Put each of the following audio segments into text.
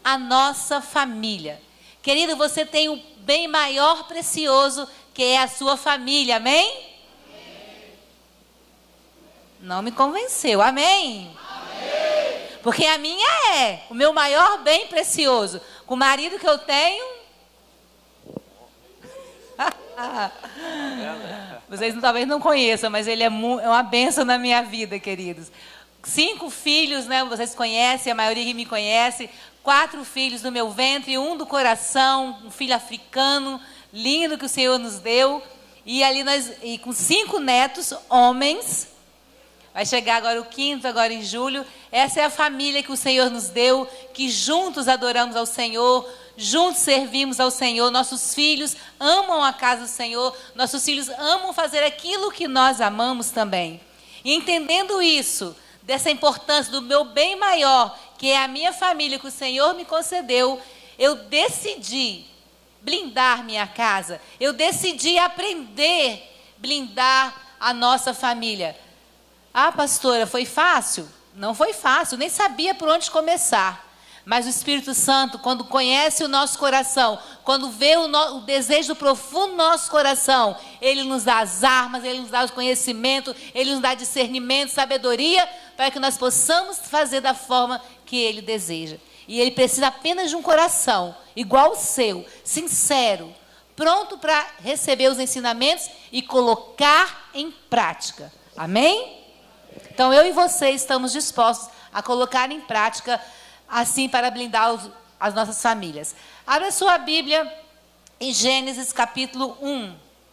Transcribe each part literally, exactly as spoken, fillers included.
a nossa família. Querido, você tem um bem maior precioso, que é a sua família, amém? Amém. Não me convenceu, amém? Amém? Porque a minha é o meu maior bem precioso. Com o marido que eu tenho... Vocês talvez não conheçam, mas ele é, é uma bênção na minha vida, queridos. Cinco filhos, né? Vocês conhecem, a maioria que me conhece. Quatro filhos do meu ventre, um do coração, um filho africano, lindo que o Senhor nos deu. E ali nós, e com cinco netos, homens. Vai chegar agora o quinto, agora em julho. Essa é a família que o Senhor nos deu, que juntos adoramos ao Senhor, juntos servimos ao Senhor. Nossos filhos amam a casa do Senhor, nossos filhos amam fazer aquilo que nós amamos também. E entendendo isso, dessa importância do meu bem maior, que é a minha família que o Senhor me concedeu, eu decidi blindar minha casa, eu decidi aprender a blindar a nossa família. Ah, pastora, foi fácil? Não foi fácil, nem sabia por onde começar. Mas o Espírito Santo, quando conhece o nosso coração, quando vê o, no, o desejo profundo do nosso coração, Ele nos dá as armas, Ele nos dá o conhecimento, Ele nos dá discernimento, sabedoria, para que nós possamos fazer da forma que Ele deseja. E Ele precisa apenas de um coração, igual o seu, sincero, pronto para receber os ensinamentos e colocar em prática. Amém? Então, eu e você estamos dispostos a colocar em prática, assim, para blindar os, as nossas famílias. Abra sua Bíblia em Gênesis capítulo um.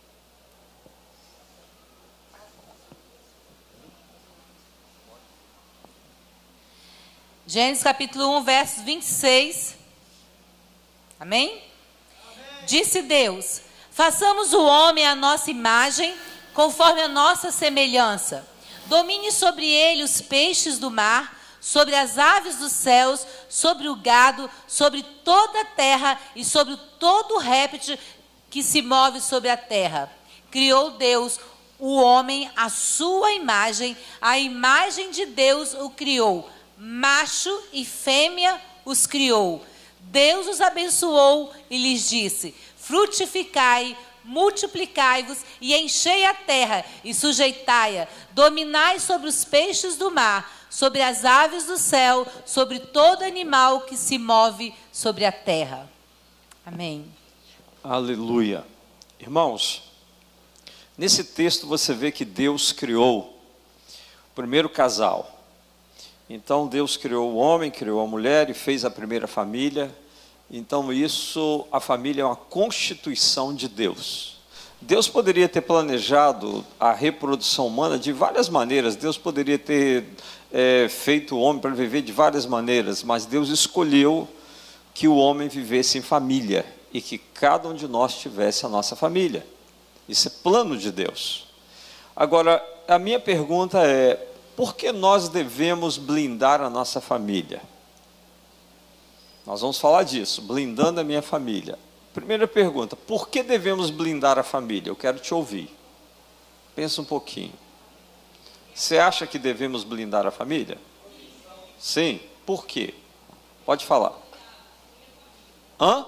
Gênesis capítulo um, versos vinte e seis. Amém? Amém? Disse Deus: façamos o homem à nossa imagem, conforme a nossa semelhança. Domine sobre ele os peixes do mar, sobre as aves dos céus, sobre o gado, sobre toda a terra e sobre todo o réptil que se move sobre a terra. Criou Deus o homem à sua imagem, a imagem de Deus o criou, macho e fêmea os criou. Deus os abençoou e lhes disse: frutificai, multiplicai-vos e enchei a terra e sujeitai-a, dominai sobre os peixes do mar, sobre as aves do céu, sobre todo animal que se move sobre a terra. Amém. Aleluia. Irmãos, nesse texto você vê que Deus criou o primeiro casal. Então Deus criou o homem, criou a mulher e fez a primeira família. Então isso, a família é uma constituição de Deus. Deus poderia ter planejado a reprodução humana de várias maneiras. Deus poderia ter é, feito o homem para viver de várias maneiras, mas Deus escolheu que o homem vivesse em família e que cada um de nós tivesse a nossa família. Isso é plano de Deus. Agora, a minha pergunta é: por que nós devemos blindar a nossa família? Nós vamos falar disso, blindando a minha família. Primeira pergunta: por que devemos blindar a família? Eu quero te ouvir. Pensa um pouquinho. Você acha que devemos blindar a família? Sim. Por quê? Pode falar. Hã?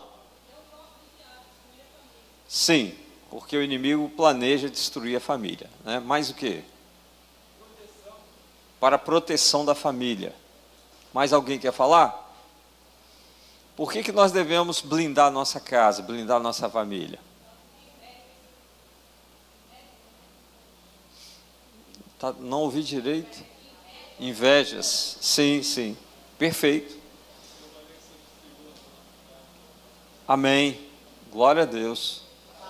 Sim, porque o inimigo planeja destruir a família, né? Mais o quê? Para a proteção da família. Mais alguém quer falar? Por que que nós devemos blindar a nossa casa, blindar a nossa família? Tá, não ouvi direito? Invejas. Sim, sim. Perfeito. Amém. Glória a Deus.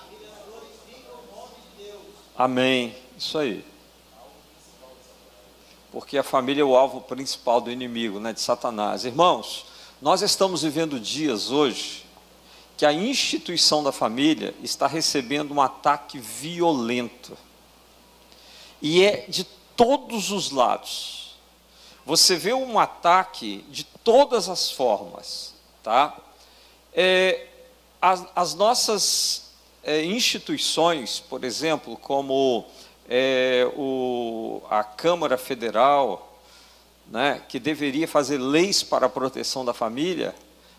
Amém. Isso aí. Porque a família é o alvo principal do inimigo, né, de Satanás. Irmãos, nós estamos vivendo dias hoje que a instituição da família está recebendo um ataque violento. E é de todos os lados. Você vê um ataque de todas as formas, tá? É, as, as nossas é, instituições, por exemplo, como é, o, a Câmara Federal, né, que deveria fazer leis para a proteção da família,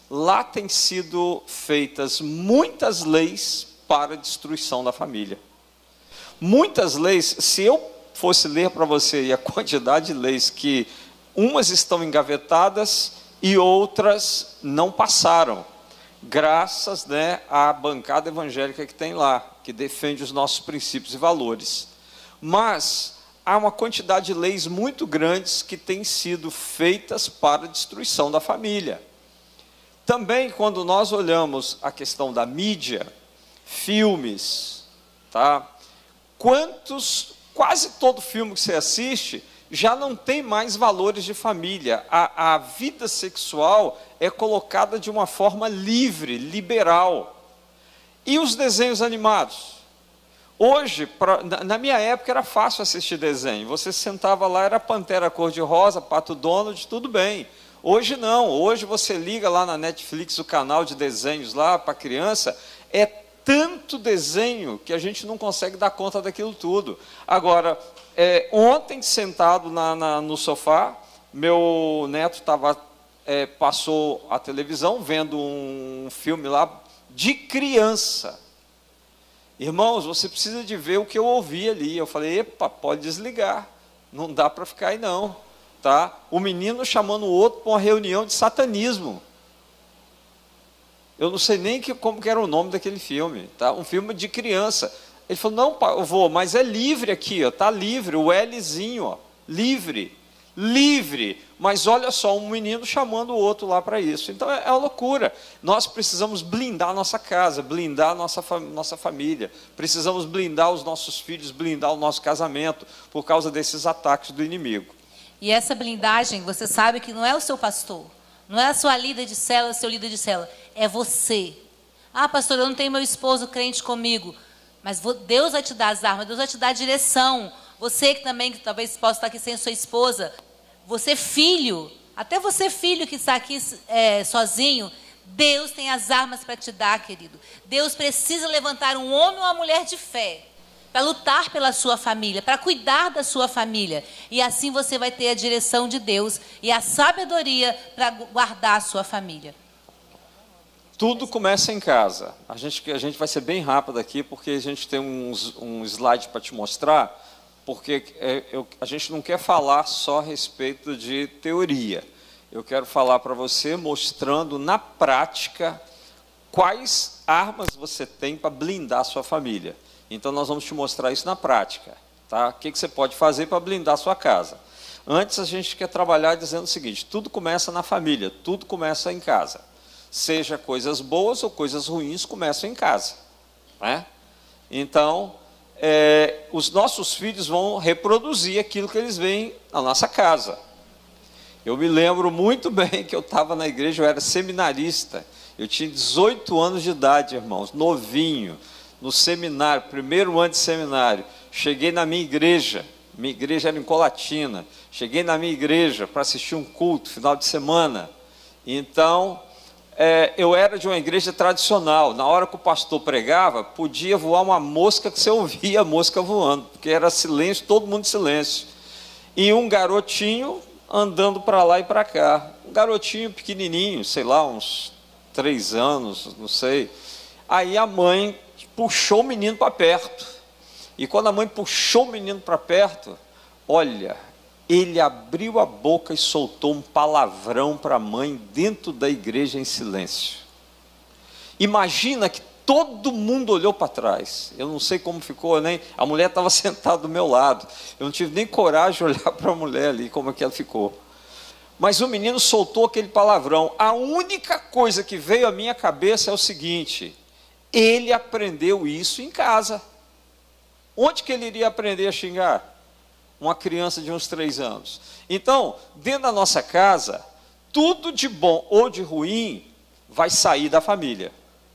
lá têm sido feitas muitas leis para a destruição da família. Muitas leis, se eu fosse ler para você a quantidade de leis que umas estão engavetadas e outras não passaram, graças, né, à bancada evangélica que tem lá, que defende os nossos princípios e valores. Mas há uma quantidade de leis muito grandes que têm sido feitas para a destruição da família. Também, quando nós olhamos a questão da mídia, filmes, tá? Quantos, quase todo filme que você assiste já não tem mais valores de família. A, a vida sexual é colocada de uma forma livre, liberal. E os desenhos animados? Hoje, pra, na minha época, era fácil assistir desenho. Você sentava lá, era Pantera Cor-de-Rosa, Pato Donald, tudo bem. Hoje não. Hoje você liga lá na Netflix, o canal de desenhos lá para criança, é tanto desenho que a gente não consegue dar conta daquilo tudo. Agora, é, ontem, sentado na, na, no sofá, meu neto tava, é, passou a televisão vendo um filme lá de criança. Irmãos, você precisa de ver o que eu ouvi ali. Eu falei, epa, pode desligar, não dá para ficar aí não. Tá? O menino chamando o outro para uma reunião de satanismo. Eu não sei nem que, como que era o nome daquele filme, tá? Um filme de criança. Ele falou, não, pai, eu vou, mas é livre aqui, ó, tá livre, o Lzinho, ó, livre, livre. Mas olha só, um menino chamando o outro lá para isso. Então é, é uma loucura. Nós precisamos blindar a nossa casa, blindar a nossa, nossa família. Precisamos blindar os nossos filhos, blindar o nosso casamento, por causa desses ataques do inimigo. E essa blindagem, você sabe que não é o seu pastor, não é a sua líder de célula, seu líder de célula, é você. Ah, pastor, eu não tenho meu esposo crente comigo. Mas Deus vai te dar as armas, Deus vai te dar a direção. Você que também, que talvez possa estar aqui sem sua esposa, você filho, até você filho que está aqui é, sozinho, Deus tem as armas para te dar, querido. Deus precisa levantar um homem ou uma mulher de fé, para lutar pela sua família, para cuidar da sua família. E assim você vai ter a direção de Deus e a sabedoria para guardar a sua família. Tudo começa em casa. A gente, a gente vai ser bem rápido aqui, porque a gente tem uns, um slide para te mostrar, porque é, eu, a gente não quer falar só a respeito de teoria. Eu quero falar para você, mostrando na prática quais armas você tem para blindar a sua família. Então, nós vamos te mostrar isso na prática. Tá? O que, que você pode fazer para blindar a sua casa? Antes, a gente quer trabalhar dizendo o seguinte, tudo começa na família, tudo começa em casa. Seja coisas boas ou coisas ruins, começam em casa. Né? Então, é, os nossos filhos vão reproduzir aquilo que eles veem na nossa casa. Eu me lembro muito bem que eu estava na igreja, eu era seminarista. Eu tinha dezoito anos de idade, irmãos, novinho, no seminário, primeiro ano de seminário. Cheguei na minha igreja, minha igreja era em Colatina. Cheguei na minha igreja para assistir um culto, final de semana. Então, é, eu era de uma igreja tradicional. Na hora que o pastor pregava, podia voar uma mosca que você ouvia a mosca voando, porque era silêncio, todo mundo em silêncio. E um garotinho andando para lá e para cá. Um garotinho pequenininho, sei lá, uns três anos, não sei. Aí a mãe puxou o menino para perto. E quando a mãe puxou o menino para perto, olha, ele abriu a boca e soltou um palavrão para a mãe dentro da igreja em silêncio. Imagina que todo mundo olhou para trás. Eu não sei como ficou, nem a mulher estava sentada do meu lado. Eu não tive nem coragem de olhar para a mulher ali, como é que ela ficou. Mas o menino soltou aquele palavrão. A única coisa que veio à minha cabeça é o seguinte: ele aprendeu isso em casa. Onde que ele iria aprender a xingar? Uma criança de uns três anos. Então, dentro da nossa casa, tudo de bom ou de ruim vai sair da família.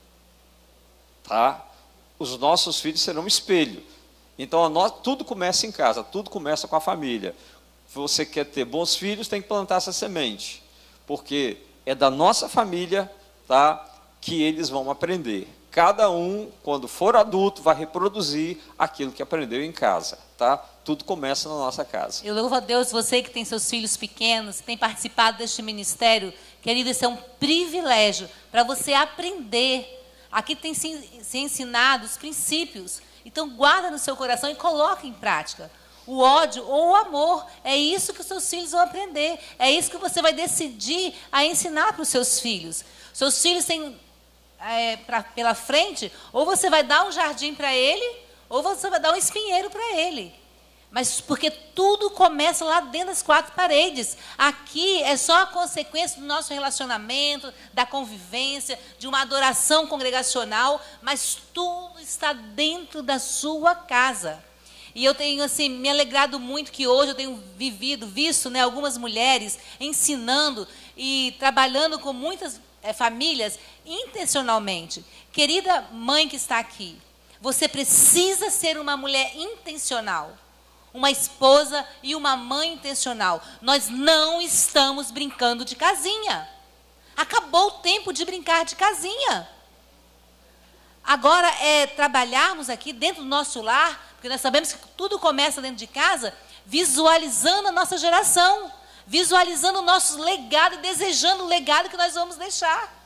Tá? Os nossos filhos serão um espelho. Então, nós, tudo começa em casa, tudo começa com a família. Se você quer ter bons filhos, tem que plantar essa semente. Porque é da nossa família, tá, que eles vão aprender. Cada um, quando for adulto, vai reproduzir aquilo que aprendeu em casa. Tá? Tudo começa na nossa casa. Eu louvo a Deus, você que tem seus filhos pequenos, tem participado deste ministério, Querido, isso é um privilégio para você aprender. Aqui tem se, se ensinado os princípios. Então, guarda no seu coração e coloque em prática. O ódio ou o amor, é isso que os seus filhos vão aprender. É isso que você vai decidir a ensinar para os seus filhos. Seus filhos têm é, pra, pela frente, ou você vai dar um jardim para ele, ou você vai dar um espinheiro para ele. Mas porque tudo começa lá dentro das quatro paredes. Aqui é só a consequência do nosso relacionamento, da convivência, de uma adoração congregacional, mas tudo está dentro da sua casa. E eu tenho assim, me alegrado muito que hoje eu tenho vivido, visto, né, algumas mulheres ensinando e trabalhando com muitas é, famílias intencionalmente. Querida mãe que está aqui, você precisa ser uma mulher intencional. Uma esposa e uma mãe intencional. Nós não estamos brincando de casinha. Acabou o tempo de brincar de casinha. Agora é trabalharmos aqui dentro do nosso lar, porque nós sabemos que tudo começa dentro de casa, visualizando a nossa geração, visualizando o nosso legado e desejando o legado que nós vamos deixar.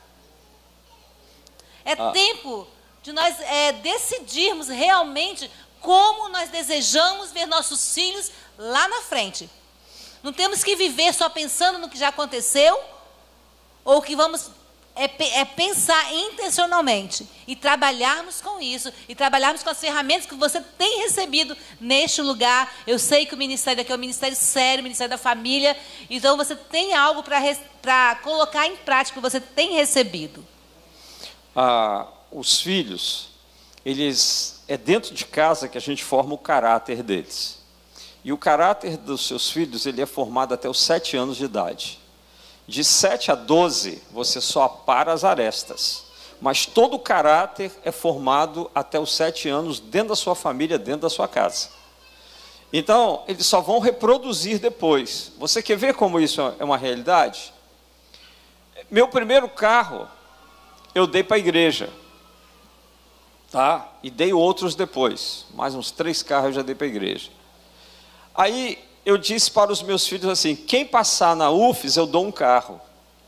É ah. tempo de nós é, decidirmos realmente como nós desejamos ver nossos filhos lá na frente. Não temos que viver só pensando no que já aconteceu, ou que vamos é, é pensar intencionalmente e trabalharmos com isso, e trabalharmos com as ferramentas que você tem recebido neste lugar. Eu sei que o ministério aqui é um ministério sério, o ministério da família, então você tem algo para colocar em prática que você tem recebido. Ah, os filhos, eles, é dentro de casa que a gente forma o caráter deles. E o caráter dos seus filhos, ele é formado até os sete anos de idade. De sete a doze, você só apara as arestas. Mas todo o caráter é formado até os sete anos dentro da sua família, dentro da sua casa. Então, eles só vão reproduzir depois. Você quer ver como isso é uma realidade? Meu primeiro carro, eu dei para a igreja. Tá? E dei outros depois. Mais uns três carros eu já dei para a igreja. Aí eu disse para os meus filhos assim: quem passar na U F S, eu dou um carro.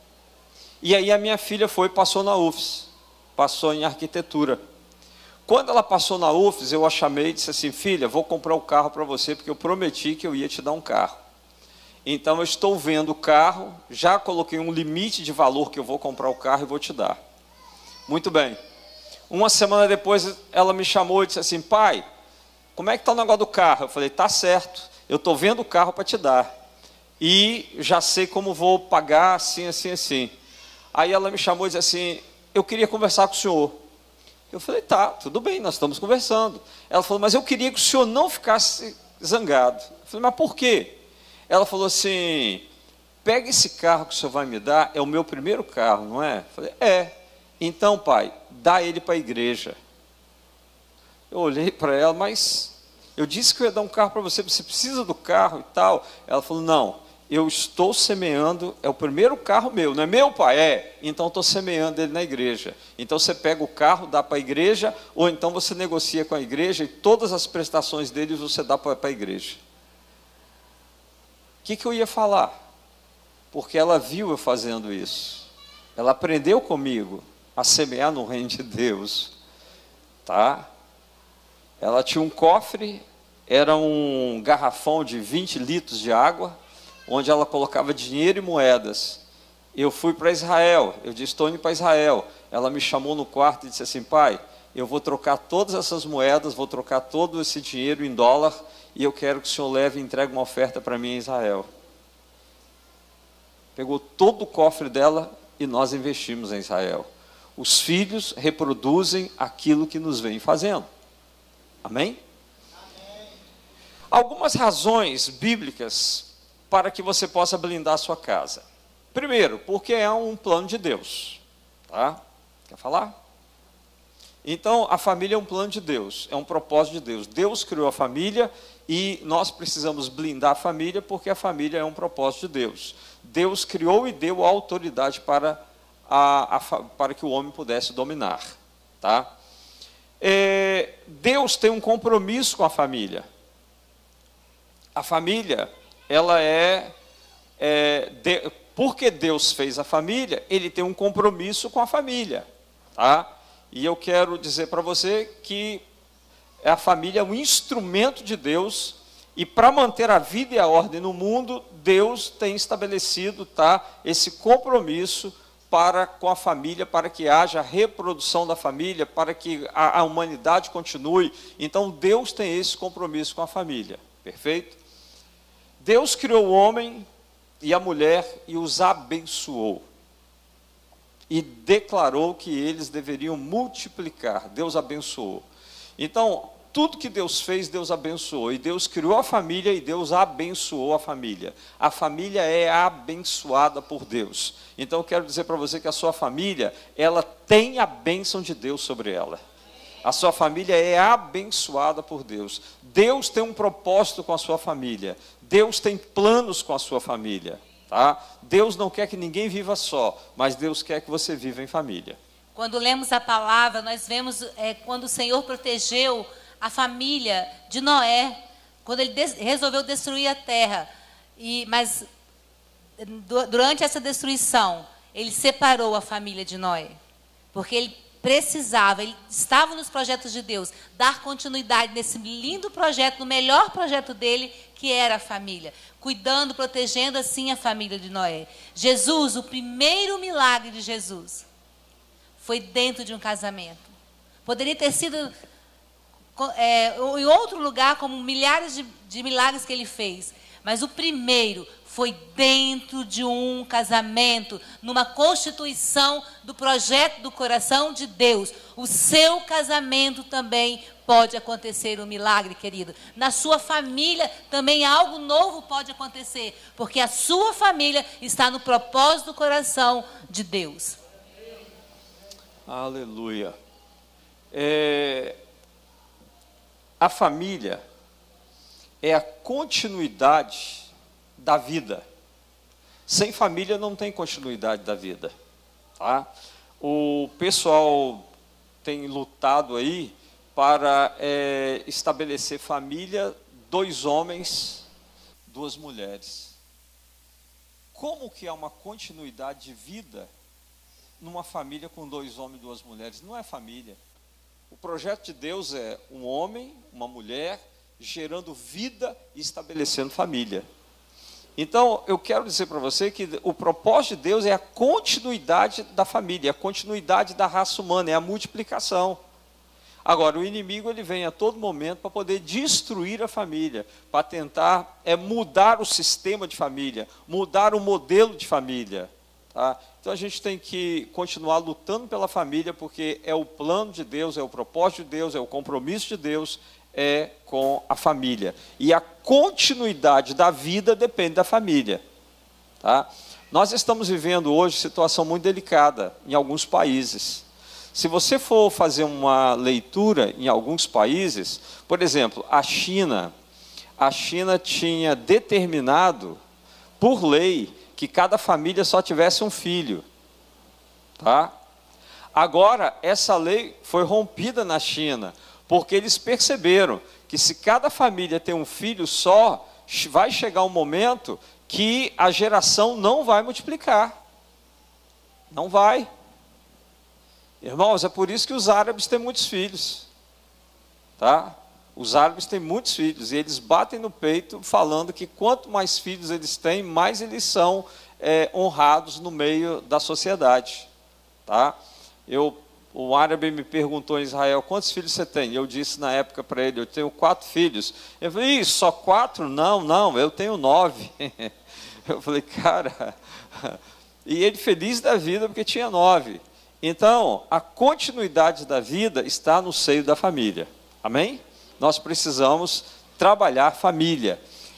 E aí a minha filha foi e passou na U F S. Passou em arquitetura. Quando ela passou na U F S, eu a chamei e disse assim: filha, vou comprar o carro para você, porque eu prometi que eu ia te dar um carro. Então eu estou vendo o carro, já coloquei um limite de valor que eu vou comprar o carro e vou te dar. Muito bem. Uma semana depois, ela me chamou e disse assim: pai, como é que está o negócio do carro? Eu falei: tá certo, eu estou vendo o carro para te dar. E já sei como vou pagar, assim, assim, assim. Aí ela me chamou e disse assim: eu queria conversar com o senhor. Eu falei: tá, tudo bem, nós estamos conversando. Ela falou: mas eu queria que o senhor não ficasse zangado. Eu falei: mas por quê? Ela falou assim: pega esse carro que o senhor vai me dar, é o meu primeiro carro, não é? Eu falei: é. Então, pai, dá ele para a igreja. Eu olhei para ela: mas eu disse que eu ia dar um carro para você, você precisa do carro e tal. Ela falou: não, eu estou semeando, é o primeiro carro meu, não é meu, pai? É, então estou semeando ele na igreja. Então você pega o carro, dá para a igreja, ou então você negocia com a igreja e todas as prestações dele você dá para a igreja. O que, que eu ia falar? Porque ela viu eu fazendo isso. Ela aprendeu comigo a semear no reino de Deus, tá? Ela tinha um cofre, era um garrafão de vinte litros de água, onde ela colocava dinheiro e moedas. Eu fui para Israel, eu disse: estou indo para Israel. Ela me chamou no quarto e disse assim: pai, eu vou trocar todas essas moedas, vou trocar todo esse dinheiro em dólar, e eu quero que o senhor leve e entregue uma oferta para mim em Israel. Pegou todo o cofre dela e nós investimos em Israel. Os filhos reproduzem aquilo que nos vem fazendo. Amém? Amém? Algumas razões bíblicas para que você possa blindar a sua casa. Primeiro, porque é um plano de Deus. Tá? Quer falar? Então, a família é um plano de Deus, é um propósito de Deus. Deus criou a família e nós precisamos blindar a família porque a família é um propósito de Deus. Deus criou e deu a autoridade para A, a, para que o homem pudesse dominar, tá? É, Deus tem um compromisso com a família. A família, ela é, é de, porque Deus fez a família, ele tem um compromisso com a família, tá? E eu quero dizer para você que a família é um instrumento de Deus, e para manter a vida e a ordem no mundo, Deus tem estabelecido, tá, esse compromisso para com a família, para que haja reprodução da família, para que a, a humanidade continue. Então Deus tem esse compromisso com a família, perfeito? Deus criou o homem e a mulher e os abençoou. E declarou que eles deveriam multiplicar. Deus abençoou. Então, tudo que Deus fez, Deus abençoou. E Deus criou a família e Deus abençoou a família. A família é abençoada por Deus. Então, eu quero dizer para você que a sua família, ela tem a bênção de Deus sobre ela. A sua família é abençoada por Deus. Deus tem um propósito com a sua família. Deus tem planos com a sua família. Tá? Deus não quer que ninguém viva só, mas Deus quer que você viva em família. Quando lemos a palavra, nós vemos é, quando o Senhor protegeu a família de Noé, quando ele des- resolveu destruir a terra. E, mas du- durante essa destruição, ele separou a família de Noé, porque ele precisava, ele estava nos projetos de Deus, dar continuidade nesse lindo projeto, no melhor projeto dele, que era a família, cuidando, protegendo assim a família de Noé. Jesus, o primeiro milagre de Jesus, foi dentro de um casamento. Poderia ter sido é, em outro lugar, como milhares de, de milagres que ele fez, mas o primeiro foi dentro de um casamento, numa constituição do projeto do coração de Deus. O seu casamento também pode acontecer um milagre, querido. Na sua família também algo novo pode acontecer, porque a sua família está no propósito do coração de Deus. Aleluia. É, a família é a continuidade da vida. Sem família não tem continuidade da vida, tá? O pessoal tem lutado aí para é, estabelecer família, dois homens, duas mulheres. Como que é uma continuidade de vida numa família com dois homens e duas mulheres? Não é família. O projeto de Deus é um homem, uma mulher, gerando vida e estabelecendo família. Então, eu quero dizer para você que o propósito de Deus é a continuidade da família, a continuidade da raça humana, é a multiplicação. Agora, o inimigo ele vem a todo momento para poder destruir a família, para tentar é, mudar o sistema de família, mudar o modelo de família. Tá? Então, a gente tem que continuar lutando pela família, porque é o plano de Deus, é o propósito de Deus, é o compromisso de Deus, é com a família. E a continuidade da vida depende da família. Tá? Nós estamos vivendo hoje situação muito delicada em alguns países. Se você for fazer uma leitura em alguns países, por exemplo, a China, a China tinha determinado, por lei, que cada família só tivesse um filho. Tá? Agora, essa lei foi rompida na China, porque eles perceberam que se cada família tem um filho só, vai chegar um momento que a geração não vai multiplicar. Não vai. Irmãos, é por isso que os árabes têm muitos filhos. Tá? Os árabes têm muitos filhos, e eles batem no peito falando que quanto mais filhos eles têm, mais eles são é, honrados no meio da sociedade. Tá? Eu... Um árabe me perguntou em Israel, quantos filhos você tem? Eu disse na época para ele, eu tenho quatro filhos. Ele falou, Ih, só quatro? Não, não, eu tenho nove. Eu falei, cara... E ele feliz da vida porque tinha nove. Então, a continuidade da vida está no seio da família. Amém? Nós precisamos trabalhar família.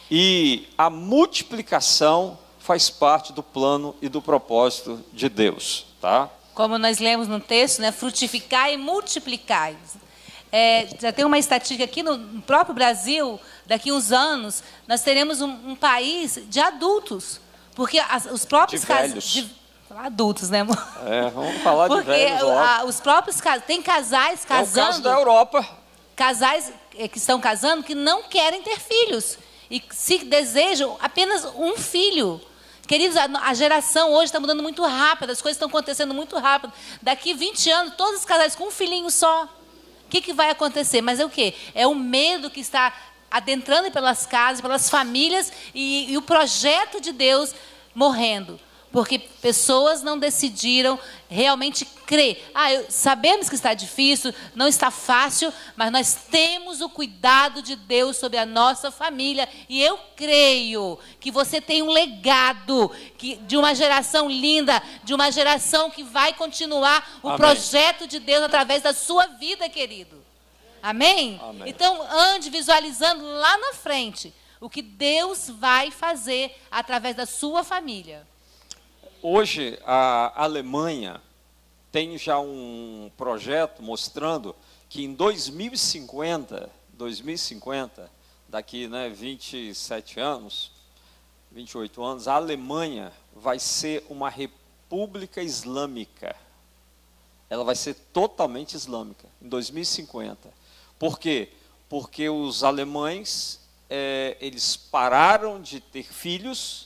E a multiplicação faz parte do plano e do propósito de Deus. Tá? Como nós lemos no texto, né? Frutificar e multiplicar. É, já tem uma estatística aqui no, no próprio Brasil, daqui a uns anos, nós teremos um, um país de adultos. Porque as, os próprios de casos... velhos. De, adultos, né, amor? É, vamos falar porque de velhos. Porque a, os próprios casos... Tem casais casando... É o caso da Europa. Casais que estão casando que não querem ter filhos. E se desejam apenas um filho. Queridos, a, a geração hoje está mudando muito rápido, as coisas estão acontecendo muito rápido. Daqui vinte anos, todos os casais com um filhinho só. O que, que vai acontecer? Mas é o quê? É o medo que está adentrando pelas casas, pelas famílias, e, e o projeto de Deus morrendo. Porque pessoas não decidiram realmente crer. Ah, eu, sabemos que está difícil, não está fácil, mas nós temos o cuidado de Deus sobre a nossa família. E eu creio que você tem um legado que, de uma geração linda, de uma geração que vai continuar o Amém. Projeto de Deus através da sua vida, querido. Amém? Amém? Então, ande visualizando lá na frente o que Deus vai fazer através da sua família. Hoje, a Alemanha tem já um projeto mostrando que em dois mil e cinquenta, dois mil e cinquenta, daqui, né, vinte e sete anos, vinte e oito anos, a Alemanha vai ser uma república islâmica. Ela vai ser totalmente islâmica, em dois mil e cinquenta. Por quê? Porque os alemães, é, eles pararam de ter filhos,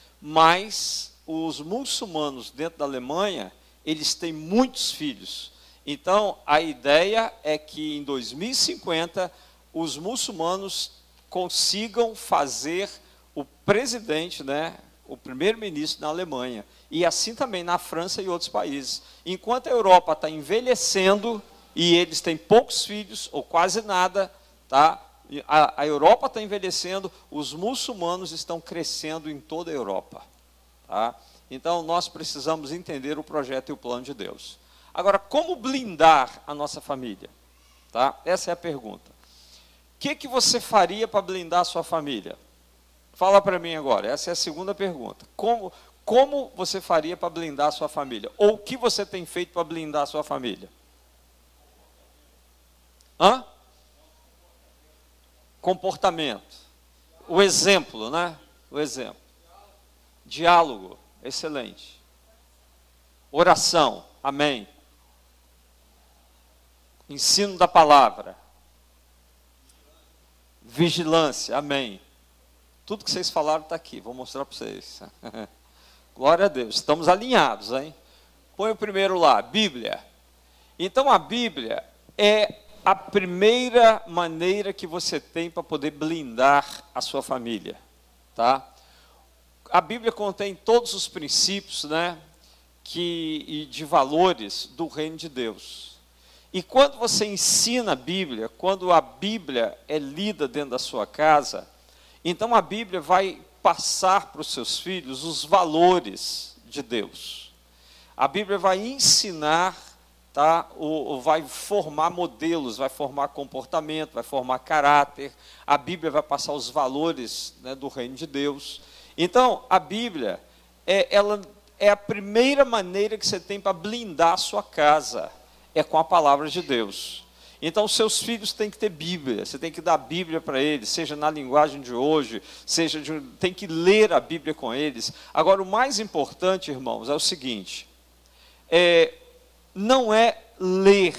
mas os muçulmanos dentro da Alemanha, eles têm muitos filhos. Então, a ideia é que em dois mil e cinquenta, os muçulmanos consigam fazer o presidente, né, o primeiro-ministro na Alemanha. E assim também na França e outros países. Enquanto a Europa está envelhecendo e eles têm poucos filhos, ou quase nada, tá? a, a Europa está envelhecendo, os muçulmanos estão crescendo em toda a Europa. Tá? Então, nós precisamos entender o projeto e o plano de Deus. Agora, como blindar a nossa família? Tá? Essa é a pergunta. O que, que você faria para blindar a sua família? Fala para mim agora, essa é a segunda pergunta. Como, como você faria para blindar a sua família? Ou o que você tem feito para blindar a sua família? Hã? Comportamento. O exemplo, né? O exemplo. Diálogo, excelente. Oração, amém. Ensino da palavra. Vigilância, amém. Tudo que vocês falaram está aqui, vou mostrar para vocês. Glória a Deus, estamos alinhados, hein? Põe o primeiro lá, Bíblia. Então a Bíblia é a primeira maneira que você tem para poder blindar a sua família, tá? A Bíblia contém todos os princípios, né, que, e de valores do reino de Deus. E quando você ensina a Bíblia, quando a Bíblia é lida dentro da sua casa, então a Bíblia vai passar para os seus filhos os valores de Deus. A Bíblia vai ensinar, tá, ou, ou vai formar modelos, vai formar comportamento, vai formar caráter. A Bíblia vai passar os valores, né, do reino de Deus. Então, a Bíblia é, ela é a primeira maneira que você tem para blindar a sua casa, é com a palavra de Deus. Então, seus filhos têm que ter Bíblia, você tem que dar a Bíblia para eles, seja na linguagem de hoje, seja de, tem que ler a Bíblia com eles. Agora, o mais importante, irmãos, é o seguinte, é, não é ler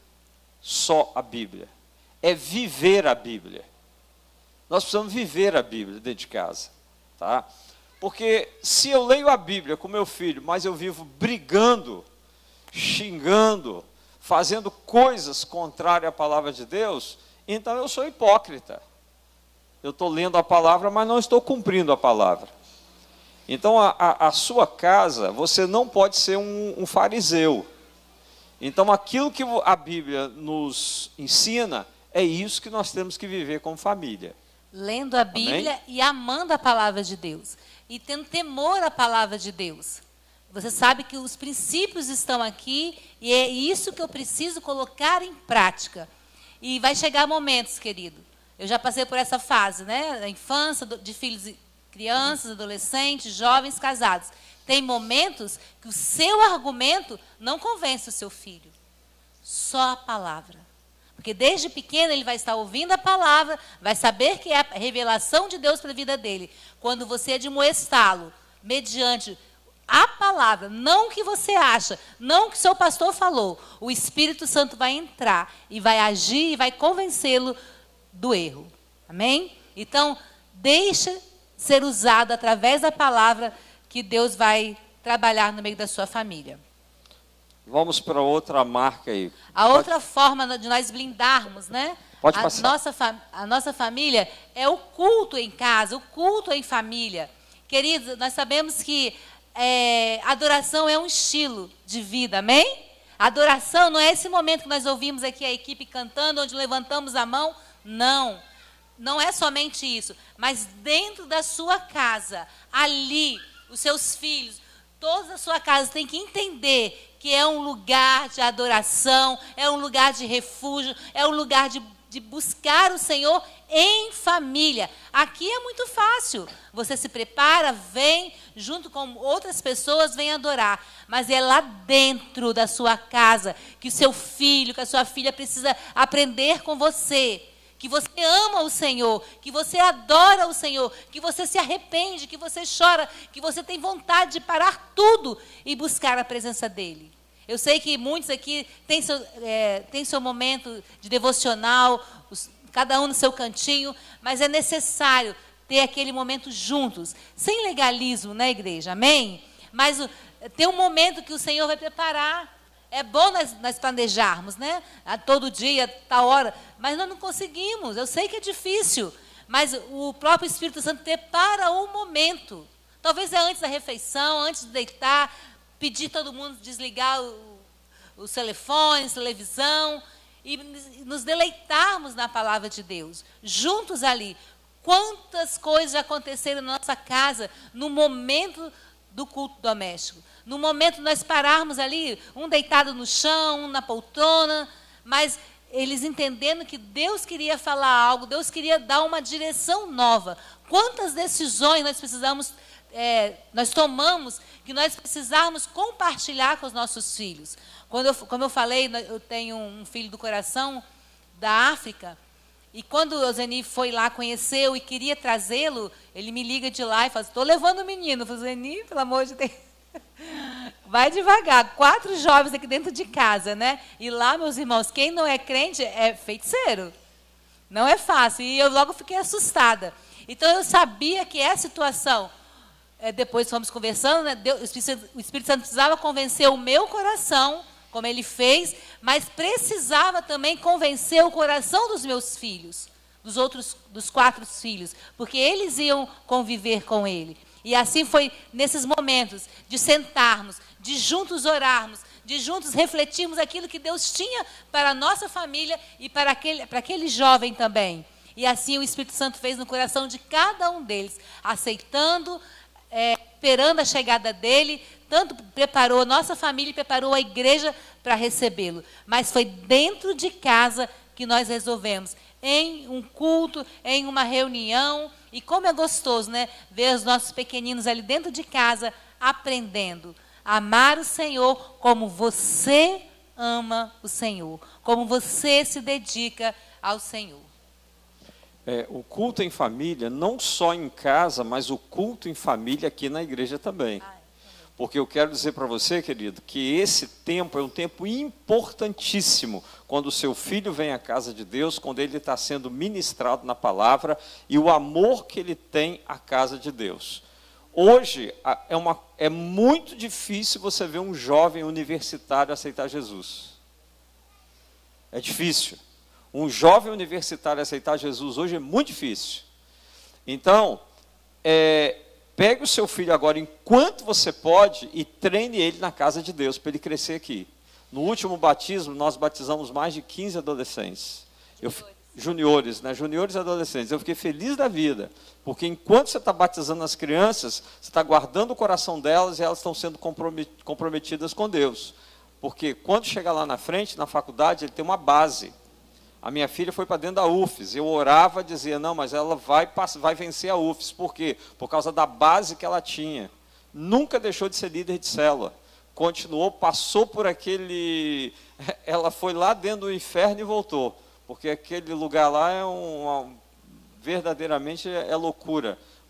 só a Bíblia, é viver a Bíblia. Nós precisamos viver a Bíblia dentro de casa. Tá? Porque se eu leio a Bíblia com meu filho, mas eu vivo brigando, xingando, fazendo coisas contrárias à palavra de Deus, então eu sou hipócrita. Eu estou lendo a palavra, mas não estou cumprindo a palavra. Então a, a, a sua casa, você não pode ser um, um fariseu. Então aquilo que a Bíblia nos ensina, é isso que nós temos que viver como família. Lendo a Bíblia, amém? E amando a palavra de Deus. E tendo temor à palavra de Deus. Você sabe que os princípios estão aqui e é isso que eu preciso colocar em prática. E vai chegar momentos, querido. Eu já passei por essa fase, né? A infância de filhos, crianças, adolescentes, jovens, casados. Tem momentos que o seu argumento não convence o seu filho. Só a palavra. Porque desde pequeno ele vai estar ouvindo a palavra, vai saber que é a revelação de Deus para a vida dele. Quando você admoestá-lo, mediante a palavra, não o que você acha, não o que seu pastor falou, o Espírito Santo vai entrar e vai agir e vai convencê-lo do erro. Amém? Então, deixa ser usado através da palavra, que Deus vai trabalhar no meio da sua família. Vamos para outra marca aí. A Pode... outra forma de nós blindarmos, né? Pode a passar. Nossa, a nossa família é o culto em casa, o culto em família. Queridos, nós sabemos que é, adoração é um estilo de vida, amém? Adoração não é esse momento que nós ouvimos aqui a equipe cantando, onde levantamos a mão. Não, não é somente isso. Mas dentro da sua casa, ali, os seus filhos, toda a sua casa tem que entender que é um lugar de adoração, é um lugar de refúgio, é um lugar de, de buscar o Senhor em família. Aqui é muito fácil. Você se prepara, vem, junto com outras pessoas, vem adorar. Mas é lá dentro da sua casa que o seu filho, que a sua filha precisa aprender com você. Que você ama o Senhor, que você adora o Senhor, que você se arrepende, que você chora, que você tem vontade de parar tudo e buscar a presença dEle. Eu sei que muitos aqui têm seu, é, têm seu momento de devocional, os, cada um no seu cantinho, mas é necessário ter aquele momento juntos, sem legalismo, né, igreja? Amém? Mas o, tem um momento que o Senhor vai preparar. É bom nós, nós planejarmos, né? A todo dia, tal hora, mas nós não conseguimos. Eu sei que é difícil, mas o próprio Espírito Santo prepara o momento. Talvez é antes da refeição, antes de deitar, pedir todo mundo desligar o, os telefones, televisão, e nos deleitarmos na palavra de Deus, juntos ali. Quantas coisas já aconteceram na nossa casa no momento do culto doméstico. No momento nós pararmos ali, um deitado no chão, um na poltrona, mas eles entendendo que Deus queria falar algo, Deus queria dar uma direção nova. Quantas decisões nós precisamos, é, nós tomamos, que nós precisamos compartilhar com os nossos filhos. Quando eu, como eu falei, eu tenho um filho do coração da África, e quando o Zeni foi lá, conheceu e queria trazê-lo, ele me liga de lá e fala, estou levando o menino. Eu falo, Zeni, pelo amor de Deus, vai devagar. Quatro jovens aqui dentro de casa, né? E lá, meus irmãos, quem não é crente é feiticeiro. Não é fácil. E eu logo fiquei assustada. Então, eu sabia que essa situação, é, depois fomos conversando, né? Deus, o, Espírito, o Espírito Santo precisava convencer o meu coração, como ele fez, mas precisava também convencer o coração dos meus filhos, dos outros, dos quatro filhos, porque eles iam conviver com ele. E assim foi nesses momentos de sentarmos, de juntos orarmos, de juntos refletirmos aquilo que Deus tinha para a nossa família e para aquele, para aquele jovem também. E assim o Espírito Santo fez no coração de cada um deles, aceitando, é, esperando a chegada dele, tanto preparou a nossa família e preparou a igreja para recebê-lo. Mas foi dentro de casa que nós resolvemos, em um culto, em uma reunião. E como é gostoso, né? Ver os nossos pequeninos ali dentro de casa, aprendendo a amar o Senhor como você ama o Senhor, como você se dedica ao Senhor. É, o culto em família, não só em casa, mas o culto em família aqui na igreja também. Porque eu quero dizer para você, querido, que esse tempo é um tempo importantíssimo, quando o seu filho vem à casa de Deus, quando ele está sendo ministrado na palavra, e o amor que ele tem à casa de Deus. Hoje, é, uma, é muito difícil você ver um jovem universitário aceitar Jesus. É difícil. Um jovem universitário aceitar Jesus hoje é muito difícil. Então, é... pegue o seu filho agora, enquanto você pode, e treine ele na casa de Deus, para ele crescer aqui. No último batismo, nós batizamos mais de quinze adolescentes. Eu, juniores, né? Juniores e adolescentes. Eu fiquei feliz da vida, porque enquanto você está batizando as crianças, você está guardando o coração delas e elas estão sendo comprometidas com Deus. Porque quando chegar lá na frente, na faculdade, ele tem uma base. A minha filha foi para dentro da U F E S. Eu orava, dizia, não, mas ela vai, vai vencer a U F E S. Por quê? Por causa da base que ela tinha. Nunca deixou de ser líder de célula. Continuou, passou por aquele... Ela foi lá dentro do inferno e voltou. Porque aquele lugar lá é um... verdadeiramente é loucura.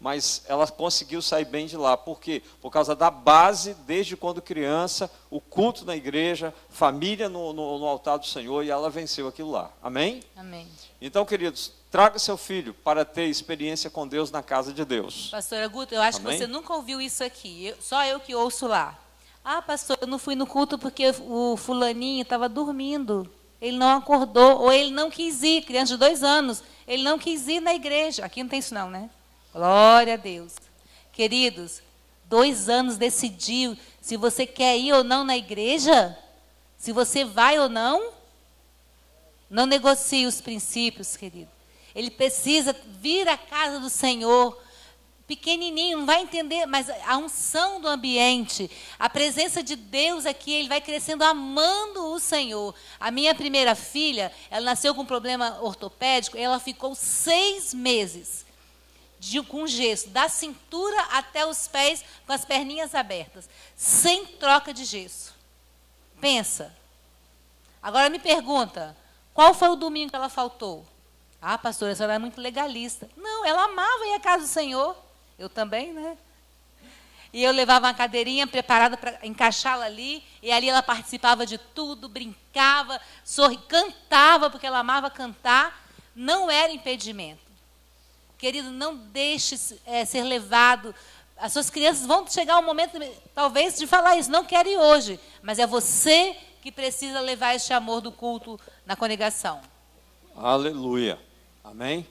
mas ela conseguiu sair bem de lá. Por quê? Por causa da base, desde quando criança, o culto na igreja, família no, no, no altar do Senhor, e ela venceu aquilo lá. Amém? Amém. Então, queridos, traga seu filho para ter experiência com Deus na casa de Deus. Pastora Guto, eu acho Amém? que você nunca ouviu isso aqui. Eu, só eu que ouço lá. Ah, pastor, eu não fui no culto porque o fulaninho estava dormindo. Ele não acordou, ou ele não quis ir, criança de dois anos. Ele não quis ir na igreja. Aqui não tem isso não, né? Glória a Deus. Queridos, dois anos decidiu se você quer ir ou não na igreja, se você vai ou não. Não negocie os princípios, querido. Ele precisa vir à casa do Senhor, pequenininho, não vai entender, mas a unção do ambiente, a presença de Deus aqui, ele vai crescendo amando o Senhor. A minha primeira filha, ela nasceu com um problema ortopédico, ela ficou seis meses de, com gesso, da cintura até os pés, com as perninhas abertas, sem troca de gesso. Pensa. Agora me pergunta, qual foi o domingo que ela faltou? Ah, pastora, a senhora é muito legalista. Não, ela amava ir à casa do Senhor. Eu também, né? E eu levava uma cadeirinha preparada para encaixá-la ali, e ali ela participava de tudo, brincava, sorri, cantava, porque ela amava cantar. Não era impedimento. Querido, não deixe é, ser levado. As suas crianças vão chegar um momento, talvez, de falar isso. Não quero ir hoje, mas é você que precisa levar este amor do culto na congregação. Aleluia. Amém?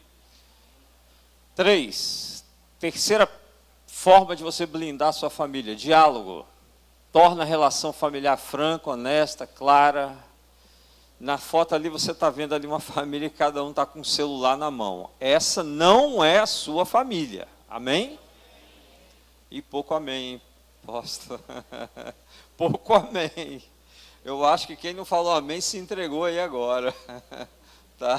Três. Terceira forma de você blindar a sua família. Diálogo. Torna a relação familiar franca, honesta, clara. Na foto ali você está vendo ali uma família que cada um está com um celular na mão. Essa não é a sua família. Amém? E pouco amém, hein, pastor? Pouco amém. Eu acho que quem não falou amém se entregou aí agora. Tá?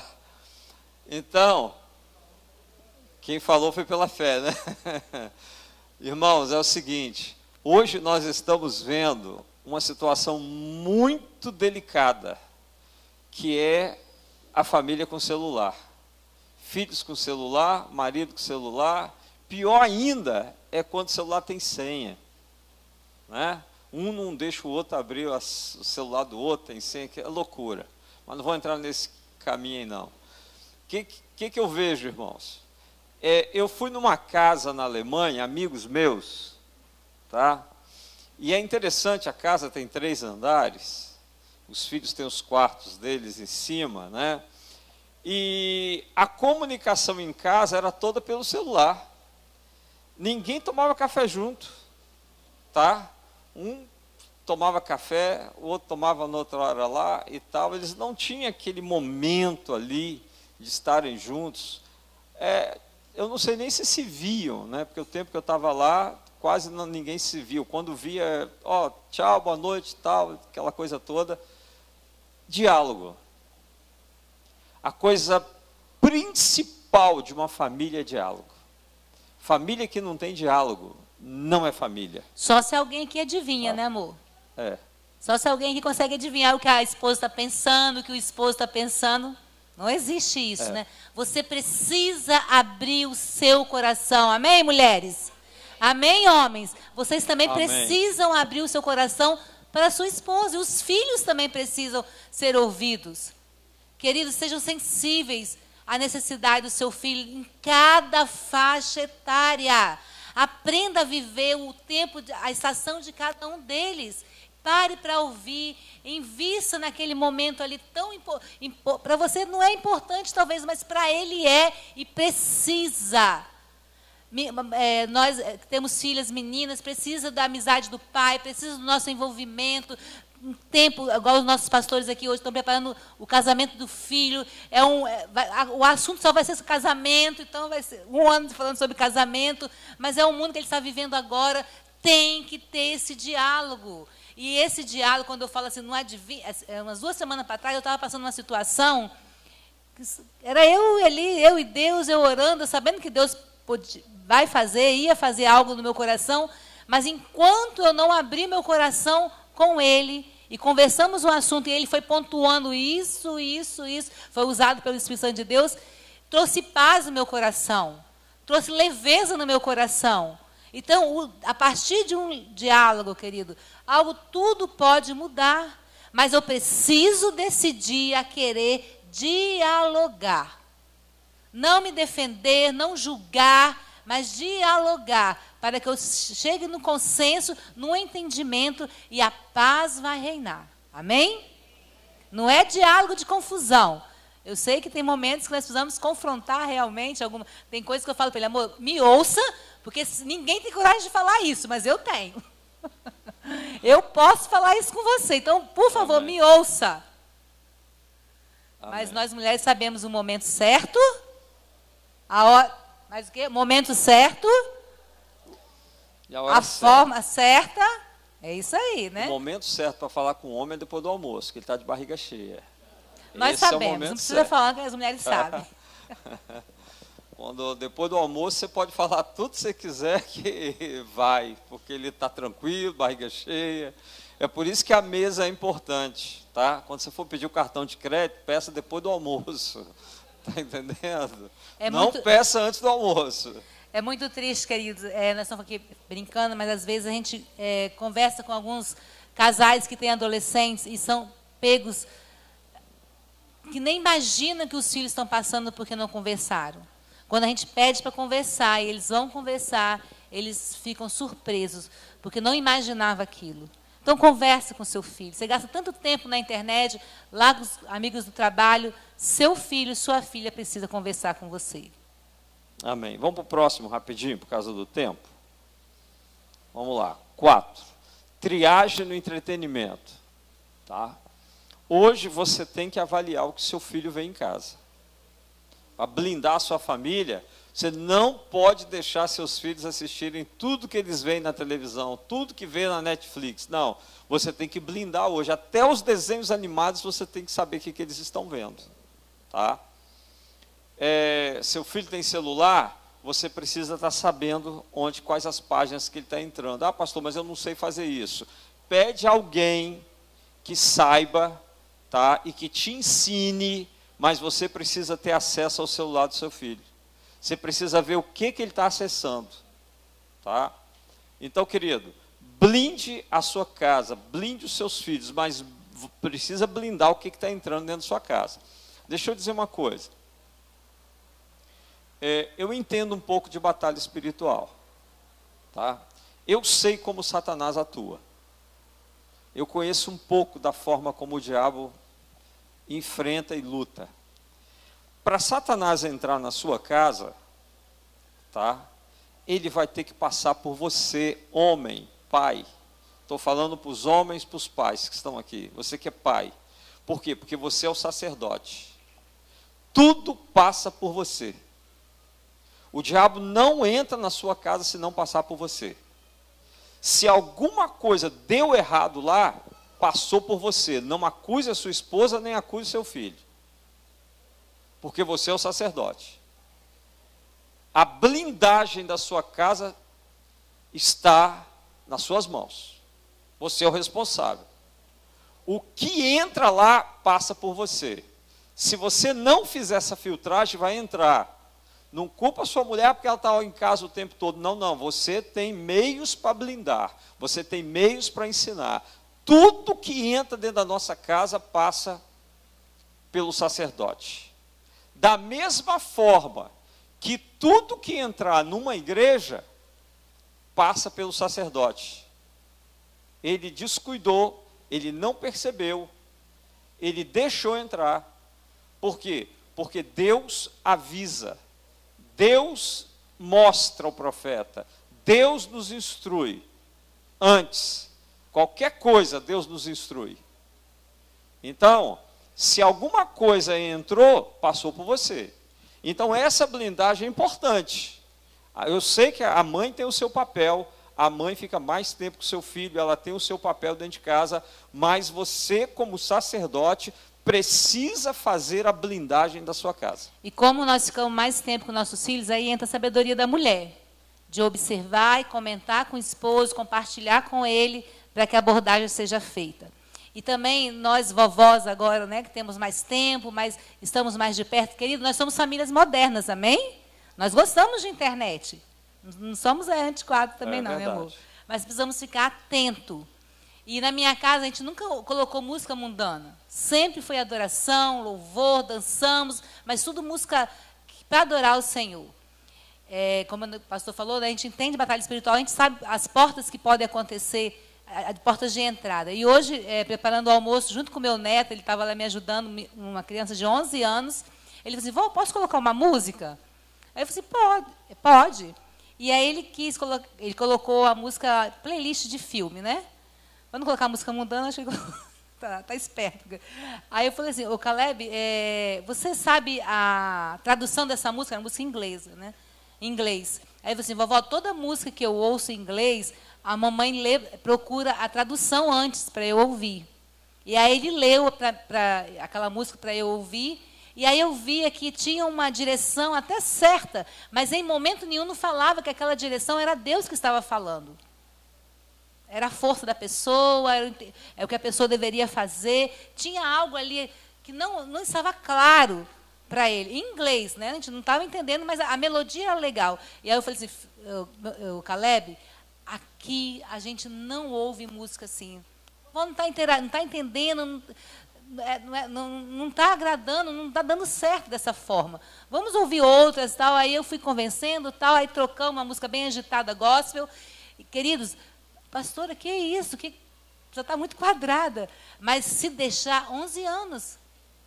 Então, quem falou foi pela fé, né? Irmãos, é o seguinte, hoje nós estamos vendo uma situação muito delicada, que é a família com celular. Filhos com celular, marido com celular. Pior ainda é quando o celular tem senha, né? Um não deixa o outro abrir o celular do outro, tem senha, que é loucura. Mas não vou entrar nesse caminho aí não. O que, que, que eu vejo, irmãos? É, eu fui numa casa na Alemanha, amigos meus, tá? E é interessante, a casa tem três andares, os filhos têm os quartos deles em cima, né? E a comunicação em casa era toda pelo celular. Ninguém tomava café junto, tá? Um tomava café, o outro tomava noutra hora lá e tal. Eles não tinham aquele momento ali de estarem juntos. É, eu não sei nem se se viam, né? Porque o tempo que eu estava lá, quase não, ninguém se viu. Quando via, ó, tchau, boa noite, tal, aquela coisa toda. Diálogo. A coisa principal de uma família é diálogo. Família que não tem diálogo não é família. Só se alguém aqui adivinha, ah. né, amor? É. Só se alguém aqui consegue adivinhar o que a esposa está pensando, o que o esposo está pensando. Não existe isso, é. né? Você precisa abrir o seu coração. Amém, mulheres? Amém, homens? Vocês também Amém. precisam abrir o seu coração para a sua esposa. E os filhos também precisam ser ouvidos. Queridos, sejam sensíveis à necessidade do seu filho em cada faixa etária. Aprenda a viver o tempo, a estação de cada um deles. Pare para ouvir, invista naquele momento ali tão importante. Para você não é importante talvez, mas para ele é e precisa. É, nós temos filhas meninas, precisa da amizade do pai, precisa do nosso envolvimento. Um tempo, igual os nossos pastores aqui hoje estão preparando o casamento do filho. É um, é, vai, a, o assunto só vai ser casamento, então vai ser um ano falando sobre casamento, mas é o mundo que ele está vivendo agora. Tem que ter esse diálogo. E esse diálogo, quando eu falo assim, não adivinha, umas duas semanas para trás, eu estava passando uma situação, que era eu ali, eu e Deus, eu orando, sabendo que Deus podia, vai fazer, ia fazer algo no meu coração, mas enquanto eu não abri meu coração com Ele, e conversamos um assunto, e Ele foi pontuando isso, isso, isso, foi usado pelo Espírito Santo de Deus, trouxe paz no meu coração. trouxe leveza no meu coração. Então, o, a partir de um diálogo, querido, algo tudo pode mudar, mas eu preciso decidir a querer dialogar. Não me defender, não julgar, mas dialogar, para que eu chegue no consenso, no entendimento, e a paz vai reinar. Amém? Não é diálogo de confusão. Eu sei que tem momentos que nós precisamos confrontar realmente alguma. Tem coisas que eu falo para ele, amor, me ouça, porque ninguém tem coragem de falar isso, mas eu tenho. Eu posso falar isso com você. Então, por favor, Amém. Me ouça. Amém. Mas nós mulheres sabemos o momento certo, a hora, mas o quê? Momento certo, e a, hora a certa. Forma certa. É isso aí, né? O momento certo para falar com o homem é depois do almoço, que ele está de barriga cheia. Nós Esse sabemos, é não precisa certo. falar que as mulheres sabem. Quando, depois do almoço, você pode falar tudo que você quiser que vai, porque ele está tranquilo, barriga cheia. É por isso que a mesa é importante, tá? Quando você for pedir o cartão de crédito, peça depois do almoço. Está entendendo? É Não muito... peça antes do almoço. É muito triste, queridos. É, nós estamos aqui brincando, mas às vezes a gente é, conversa com alguns casais que têm adolescentes e são pegos que nem imaginam que os filhos estão passando porque não conversaram. Quando a gente pede para conversar e eles vão conversar, eles ficam surpresos, porque não imaginava aquilo. Então, converse com seu filho. Você gasta tanto tempo na internet, lá com os amigos do trabalho, seu filho, sua filha precisa conversar com você. Amém. Vamos para o próximo rapidinho, por causa do tempo. Vamos lá. Quatro. Triagem no entretenimento. Tá? Hoje você tem que avaliar o que seu filho vê em casa. Para blindar a sua família, você não pode deixar seus filhos assistirem tudo que eles veem na televisão, tudo que vê na Netflix. Não, você tem que blindar hoje. Até os desenhos animados você tem que saber o que, que eles estão vendo. Tá? É, seu filho tem celular, você precisa estar sabendo onde, quais as páginas que ele está entrando. Ah, pastor, mas eu não sei fazer isso. Pede alguém que saiba, tá, e que te ensine, mas você precisa ter acesso ao celular do seu filho. Você precisa ver o que, que ele está acessando. Tá? Então, querido, blinde a sua casa, blinde os seus filhos, mas precisa blindar o que está entrando dentro da sua casa. Deixa eu dizer uma coisa. É, eu entendo um pouco de batalha espiritual. Tá? Eu sei como Satanás atua. Eu conheço um pouco da forma como o diabo enfrenta e luta. Para Satanás entrar na sua casa, tá? Ele vai ter que passar por você, homem, pai. Estou falando para os homens e para os pais que estão aqui. Você que é pai. Por quê? Porque você é o sacerdote. Tudo passa por você. O diabo não entra na sua casa se não passar por você. Se alguma coisa deu errado lá, passou por você. Não acuse a sua esposa, nem acuse seu filho. Porque você é o sacerdote. A blindagem da sua casa está nas suas mãos. Você é o responsável. O que entra lá, passa por você. Se você não fizer essa filtragem, vai entrar. Não culpa a sua mulher porque ela está em casa o tempo todo. Não, não. Você tem meios para blindar. Você tem meios para ensinar. Tudo que entra dentro da nossa casa passa pelo sacerdote. Da mesma forma que tudo que entrar numa igreja passa pelo sacerdote. Ele descuidou, ele não percebeu, ele deixou entrar. Por quê? Porque Deus avisa. Deus mostra ao profeta, Deus nos instrui. Antes, qualquer coisa Deus nos instrui. Então, se alguma coisa entrou, passou por você. Então, essa blindagem é importante. Eu sei que a mãe tem o seu papel, a mãe fica mais tempo com o seu filho, ela tem o seu papel dentro de casa, mas você, como sacerdote, precisa fazer a blindagem da sua casa. E como nós ficamos mais tempo com nossos filhos, aí entra a sabedoria da mulher, de observar e comentar com o esposo, compartilhar com ele, para que a abordagem seja feita. E também nós, vovós agora, né, que temos mais tempo, mas estamos mais de perto, querido, nós somos famílias modernas, amém? Nós gostamos de internet. Não somos antiquados também, é não, verdade. meu amor? Mas precisamos ficar atento. E na minha casa a gente nunca colocou música mundana. Sempre foi adoração, louvor, dançamos, mas tudo música para adorar o Senhor. É, como o pastor falou, a gente entende batalha espiritual, a gente sabe as portas que podem acontecer, as portas de entrada. E hoje, é, preparando o almoço, junto com o meu neto, ele estava lá me ajudando, uma criança de onze anos, ele falou assim, vó, posso colocar uma música? Aí eu falei assim, pode, pode. E aí ele quis, ele colocou a música, playlist de filme, né? Para não colocar música mundana, acho que tá, tá esperto. Aí eu falei assim, ô Caleb, é, você sabe a tradução dessa música? É uma música inglesa, né? Em inglês. Aí eu falei assim, vovó, toda música que eu ouço em inglês, a mamãe lê, procura a tradução antes para eu ouvir. E aí ele leu pra, pra, aquela música para eu ouvir, e aí eu via que tinha uma direção até certa, mas em momento nenhum não falava que aquela direção era Deus que estava falando. Era a força da pessoa, era o que a pessoa deveria fazer. Tinha algo ali que não, não estava claro para ele. Em inglês, né? A gente não estava entendendo, mas a, a melodia era legal. E aí eu falei assim, eu, eu, Caleb, aqui a gente não ouve música assim. Não está não tá entendendo, não está não, não tá agradando, não está dando certo dessa forma. Vamos ouvir outras, tal. Aí eu fui convencendo, tal. Aí trocamos uma música bem agitada, gospel. E, queridos, pastora, que é isso? Que já está muito quadrada. Mas se deixar onze anos,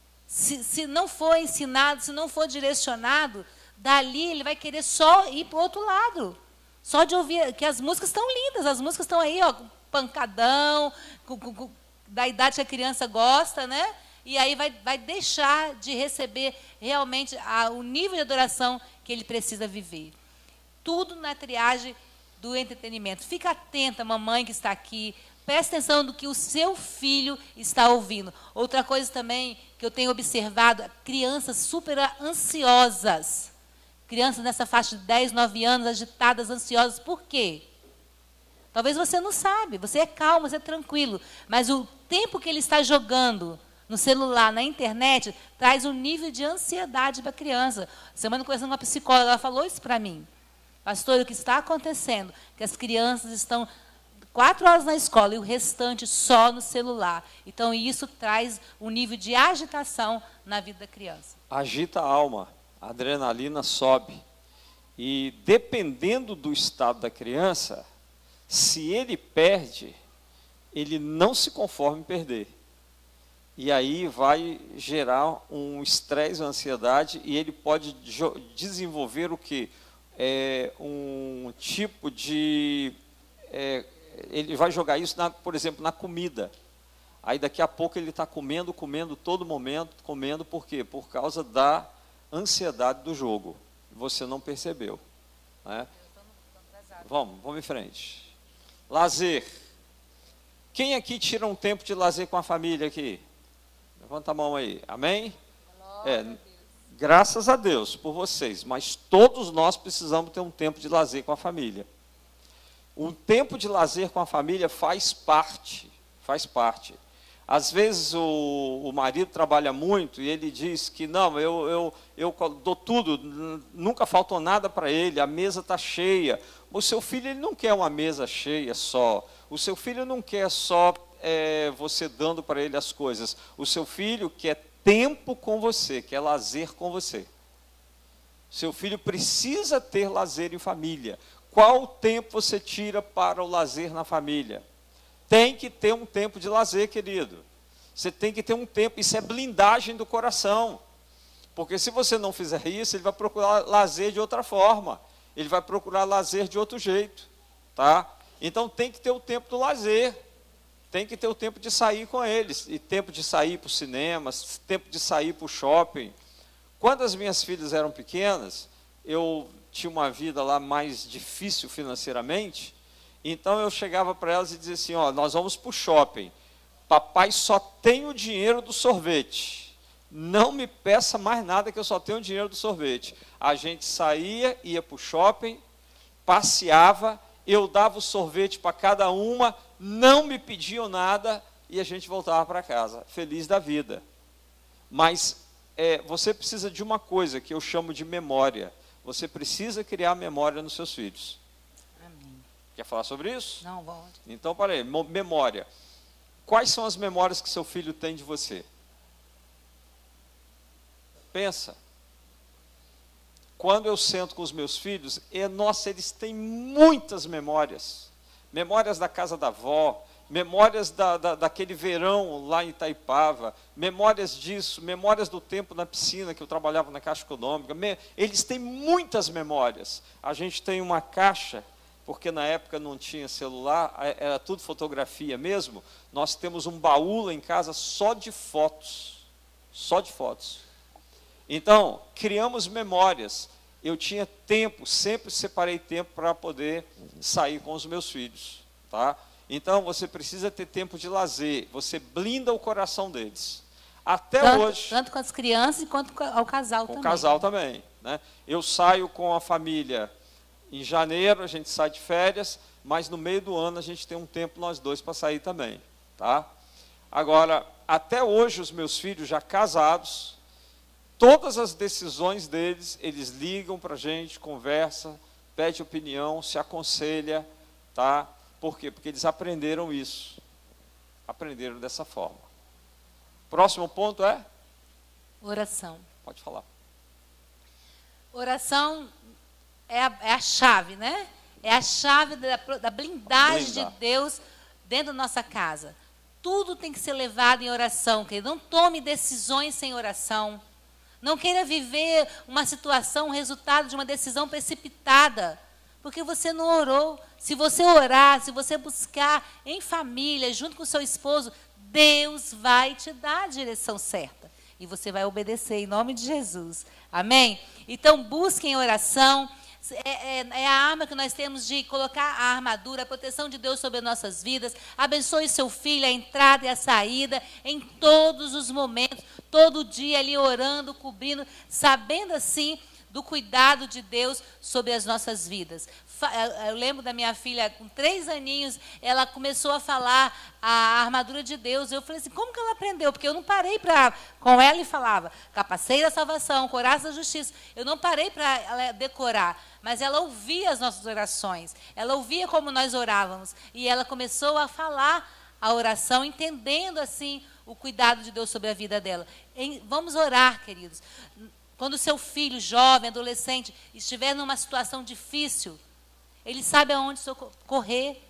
se, se não for ensinado, se não for direcionado, dali ele vai querer só ir para o outro lado. Só de ouvir, que as músicas estão lindas, as músicas estão aí, ó, pancadão, com, com, com, da idade que a criança gosta, né? E aí vai, vai deixar de receber realmente a, o nível de adoração que ele precisa viver. Tudo na triagem do entretenimento. Fica atenta, mamãe que está aqui, preste atenção no que o seu filho está ouvindo. Outra coisa também que eu tenho observado, crianças super ansiosas. Crianças nessa faixa de dez, nove anos, agitadas, ansiosas. Por quê? Talvez você não sabe, você é calmo, você é tranquilo, mas o tempo que ele está jogando no celular, na internet, traz um nível de ansiedade para a criança. Semana conversando com uma psicóloga, ela falou isso para mim. Pastor, o que está acontecendo? Que as crianças estão quatro horas na escola e o restante só no celular. Então, isso traz um nível de agitação na vida da criança. Agita a alma, a adrenalina sobe. E, dependendo do estado da criança, se ele perde, ele não se conforma em perder. E aí vai gerar um estresse, uma ansiedade, e ele pode desenvolver o quê? É, um tipo de... É, ele vai jogar isso, na, por exemplo, na comida. Aí daqui a pouco ele está comendo, comendo, todo momento, comendo, por quê? Por causa da ansiedade do jogo. Você não percebeu. Né? Vamos, vamos em frente. Lazer. Quem aqui tira um tempo de lazer com a família aqui? Levanta a mão aí. Amém? É, graças a Deus por vocês, mas todos nós precisamos ter um tempo de lazer com a família. O tempo de lazer com a família faz parte, faz parte. Às vezes o, o marido trabalha muito e ele diz que não, eu, eu, eu dou tudo, nunca faltou nada para ele, a mesa está cheia. O seu filho ele não quer uma mesa cheia só, o seu filho não quer só é, você dando para ele as coisas, o seu filho quer tempo com você, quer lazer com você. Seu filho precisa ter lazer em família. Qual tempo você tira para o lazer na família? Tem que ter um tempo de lazer, querido. Você tem que ter um tempo, isso é blindagem do coração. Porque se você não fizer isso, ele vai procurar lazer de outra forma. Ele vai procurar lazer de outro jeito. Tá? Então tem que ter o tempo do lazer. Tem que ter o tempo de sair com eles. E tempo de sair para o cinema, tempo de sair para o shopping. Quando as minhas filhas eram pequenas, eu tinha uma vida lá mais difícil financeiramente. Então eu chegava para elas e dizia assim, ó, nós vamos para o shopping. Papai só tem o dinheiro do sorvete. Não me peça mais nada que eu só tenho o dinheiro do sorvete. A gente saía, ia para o shopping, passeava, eu dava o sorvete para cada uma, não me pediam nada e a gente voltava para casa, feliz da vida. Mas é, você precisa de uma coisa que eu chamo de memória. você precisa criar memória nos seus filhos. Amém. Quer falar sobre isso? Não, vou. Então, para aí, memória. Quais são as memórias que seu filho tem de você? Pensa. Quando eu sento com os meus filhos, é, nossa, eles têm muitas memórias. Memórias da casa da avó, memórias da, da, daquele verão lá em Itaipava, memórias disso, memórias do tempo na piscina que eu trabalhava na Caixa Econômica. Eles têm muitas memórias. A gente tem uma caixa, porque na época não tinha celular, era tudo fotografia mesmo. Nós temos um baú lá em casa só de fotos, só de fotos. Então, criamos memórias. Eu tinha tempo, sempre separei tempo para poder sair com os meus filhos, tá? Então, você precisa ter tempo de lazer. Você blinda o coração deles. Até tanto, hoje. Tanto com as crianças quanto ao casal com também. Com o casal também, né? Eu saio com a família em janeiro, a gente sai de férias, mas no meio do ano a gente tem um tempo nós dois para sair também, tá? Agora, até hoje os meus filhos já casados, todas as decisões deles, eles ligam para a gente, conversa, pede opinião, se aconselha, tá? Por quê? Porque eles aprenderam isso, aprenderam dessa forma. Próximo ponto é? Oração. Pode falar. Oração é a, é a chave, né? É a chave da, da blindagem Blindar. de Deus dentro da nossa casa. Tudo tem que ser levado em oração, querido. Não tome decisões sem oração. Não queira viver uma situação, um resultado de uma decisão precipitada, porque você não orou. Se você orar, se você buscar em família, junto com o seu esposo, Deus vai te dar a direção certa. E você vai obedecer em nome de Jesus. Amém? Então, busquem oração. É, é, é a arma que nós temos de colocar a armadura, a proteção de Deus sobre as nossas vidas. Abençoe seu filho, a entrada e a saída, em todos os momentos, todo dia ali orando, cobrindo, sabendo assim do cuidado de Deus sobre as nossas vidas. Eu lembro da minha filha, com três aninhos, ela começou a falar a armadura de Deus. Eu falei assim, como que ela aprendeu? Porque eu não parei para com ela e falava, capacete da salvação, coraça da justiça. Eu não parei para ela decorar, mas ela ouvia as nossas orações. Ela ouvia como nós orávamos. E ela começou a falar a oração, entendendo assim o cuidado de Deus sobre a vida dela. Vamos orar, queridos. Quando o seu filho, jovem, adolescente, estiver numa situação difícil, ele sabe aonde socorrer.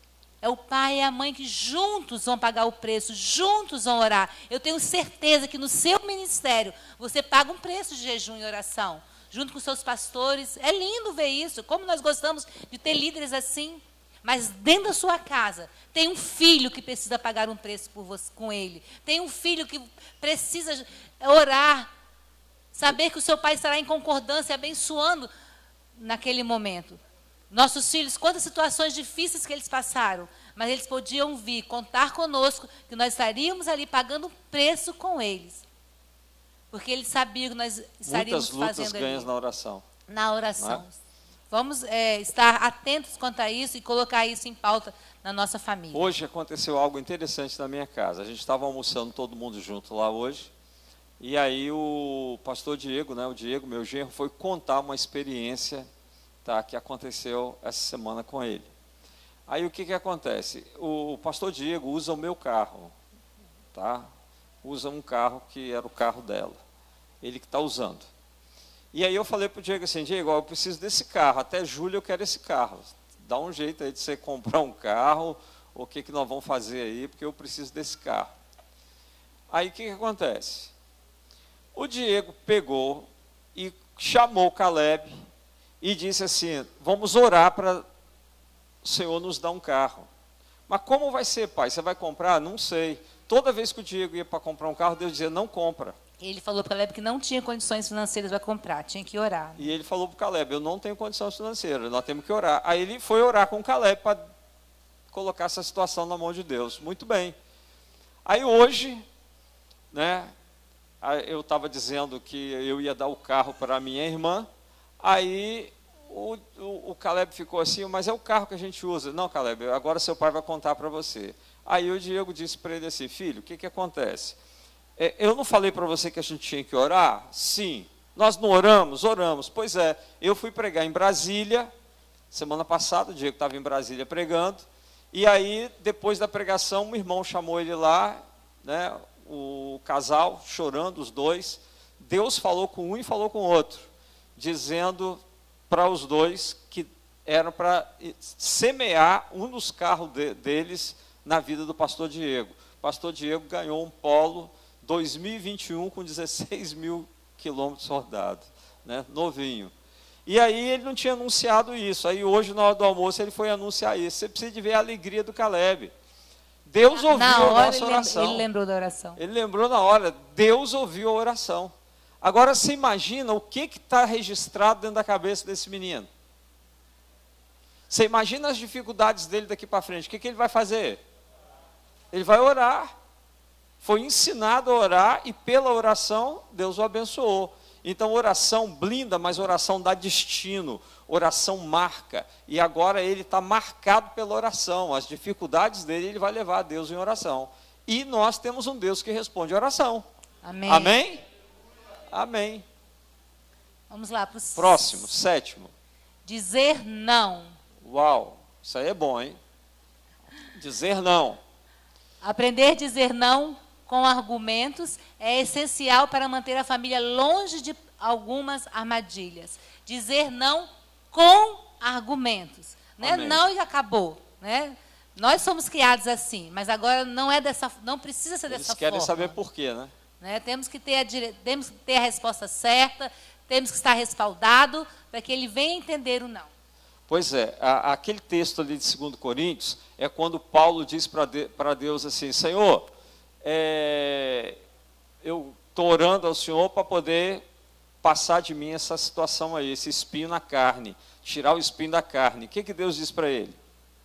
É o pai e a mãe que juntos vão pagar o preço, juntos vão orar. Eu tenho certeza que no seu ministério você paga um preço de jejum e oração, junto com seus pastores. É lindo ver isso, como nós gostamos de ter líderes assim. Mas dentro da sua casa, tem um filho que precisa pagar um preço por você, com ele. Tem um filho que precisa orar, saber que o seu pai estará em concordância, abençoando naquele momento. Nossos filhos, quantas situações difíceis que eles passaram, mas eles podiam vir, contar conosco, que nós estaríamos ali pagando um preço com eles. Porque eles sabiam que nós estaríamos fazendo ali. Muitas lutas ganhas na oração. Na oração. É? Vamos é, estar atentos quanto a isso e colocar isso em pauta na nossa família. Hoje aconteceu algo interessante na minha casa. A gente estava almoçando todo mundo junto lá hoje. E aí o pastor Diego, né, o Diego, meu genro, foi contar uma experiência, tá, que aconteceu essa semana com ele. Aí o que, que acontece? O pastor Diego usa o meu carro, tá? Usa um carro que era o carro dela. Ele que está usando. E aí eu falei para o Diego assim, Diego, eu preciso desse carro, até julho eu quero esse carro. Dá um jeito aí de você comprar um carro, ou o que, que nós vamos fazer aí, porque eu preciso desse carro. Aí o que, que acontece? O Diego pegou e chamou o Caleb e disse assim, vamos orar para o Senhor nos dar um carro. Mas como vai ser, pai? Você vai comprar? Não sei. Toda vez que o Diego ia para comprar um carro, Deus dizia, não compra. Ele falou para o Caleb que não tinha condições financeiras para comprar, tinha que orar. E ele falou para o Caleb, eu não tenho condições financeiras, nós temos que orar. Aí ele foi orar com o Caleb para colocar essa situação na mão de Deus. Muito bem. Aí hoje, né, eu estava dizendo que eu ia dar o carro para a minha irmã, aí o, o, o Caleb ficou assim, mas é o carro que a gente usa. Não, Caleb, agora seu pai vai contar para você. Aí o Diego disse para ele assim, filho, o que, que acontece? É, eu não falei para você que a gente tinha que orar? Sim, Nós não oramos? Oramos. Pois é, eu fui pregar em Brasília, semana passada, o Diego estava em Brasília pregando, e aí, depois da pregação, um irmão chamou ele lá, né, o casal, chorando, os dois. Deus falou com um e falou com o outro, dizendo para os dois que era para semear um dos carros de, deles na vida do pastor Diego. O pastor Diego ganhou um Polo dois mil e vinte e um com dezesseis mil quilômetros rodados, né, novinho. E aí ele não tinha anunciado isso. Aí hoje, na hora do almoço, ele foi anunciar isso. Você precisa de ver a alegria do Caleb. Deus ouviu na a hora nossa ele oração. Ele lembrou da oração. Ele lembrou na hora. Deus ouviu a oração. Agora, você imagina o que está registrado dentro da cabeça desse menino. Você imagina as dificuldades dele daqui para frente. O que, que ele vai fazer? Ele vai orar. Foi ensinado a orar e pela oração Deus o abençoou. Então, oração blinda, mas oração dá destino, oração marca. E agora ele está marcado pela oração. As dificuldades dele, ele vai levar a Deus em oração. E nós temos um Deus que responde a oração. Amém? Amém? Amém. Vamos lá para o próximo, sétimo. Dizer não. Uau, isso aí é bom, hein? Dizer não. Aprender a dizer não com argumentos é essencial para manter a família longe de algumas armadilhas. Dizer não com argumentos. Né? Não e acabou. Né? Nós somos criados assim, mas agora não é dessa, não precisa ser Eles dessa querem forma. saber por quê, né? Né? Temos que ter a dire... temos que ter a resposta certa, temos que estar respaldado para que ele venha entender o não. Pois é, a, aquele texto ali de segundo Coríntios é quando Paulo diz para de, para Deus assim: Senhor, é, eu estou orando ao Senhor para poder passar de mim essa situação aí, esse espinho na carne, tirar o espinho da carne. O que, que Deus diz para ele?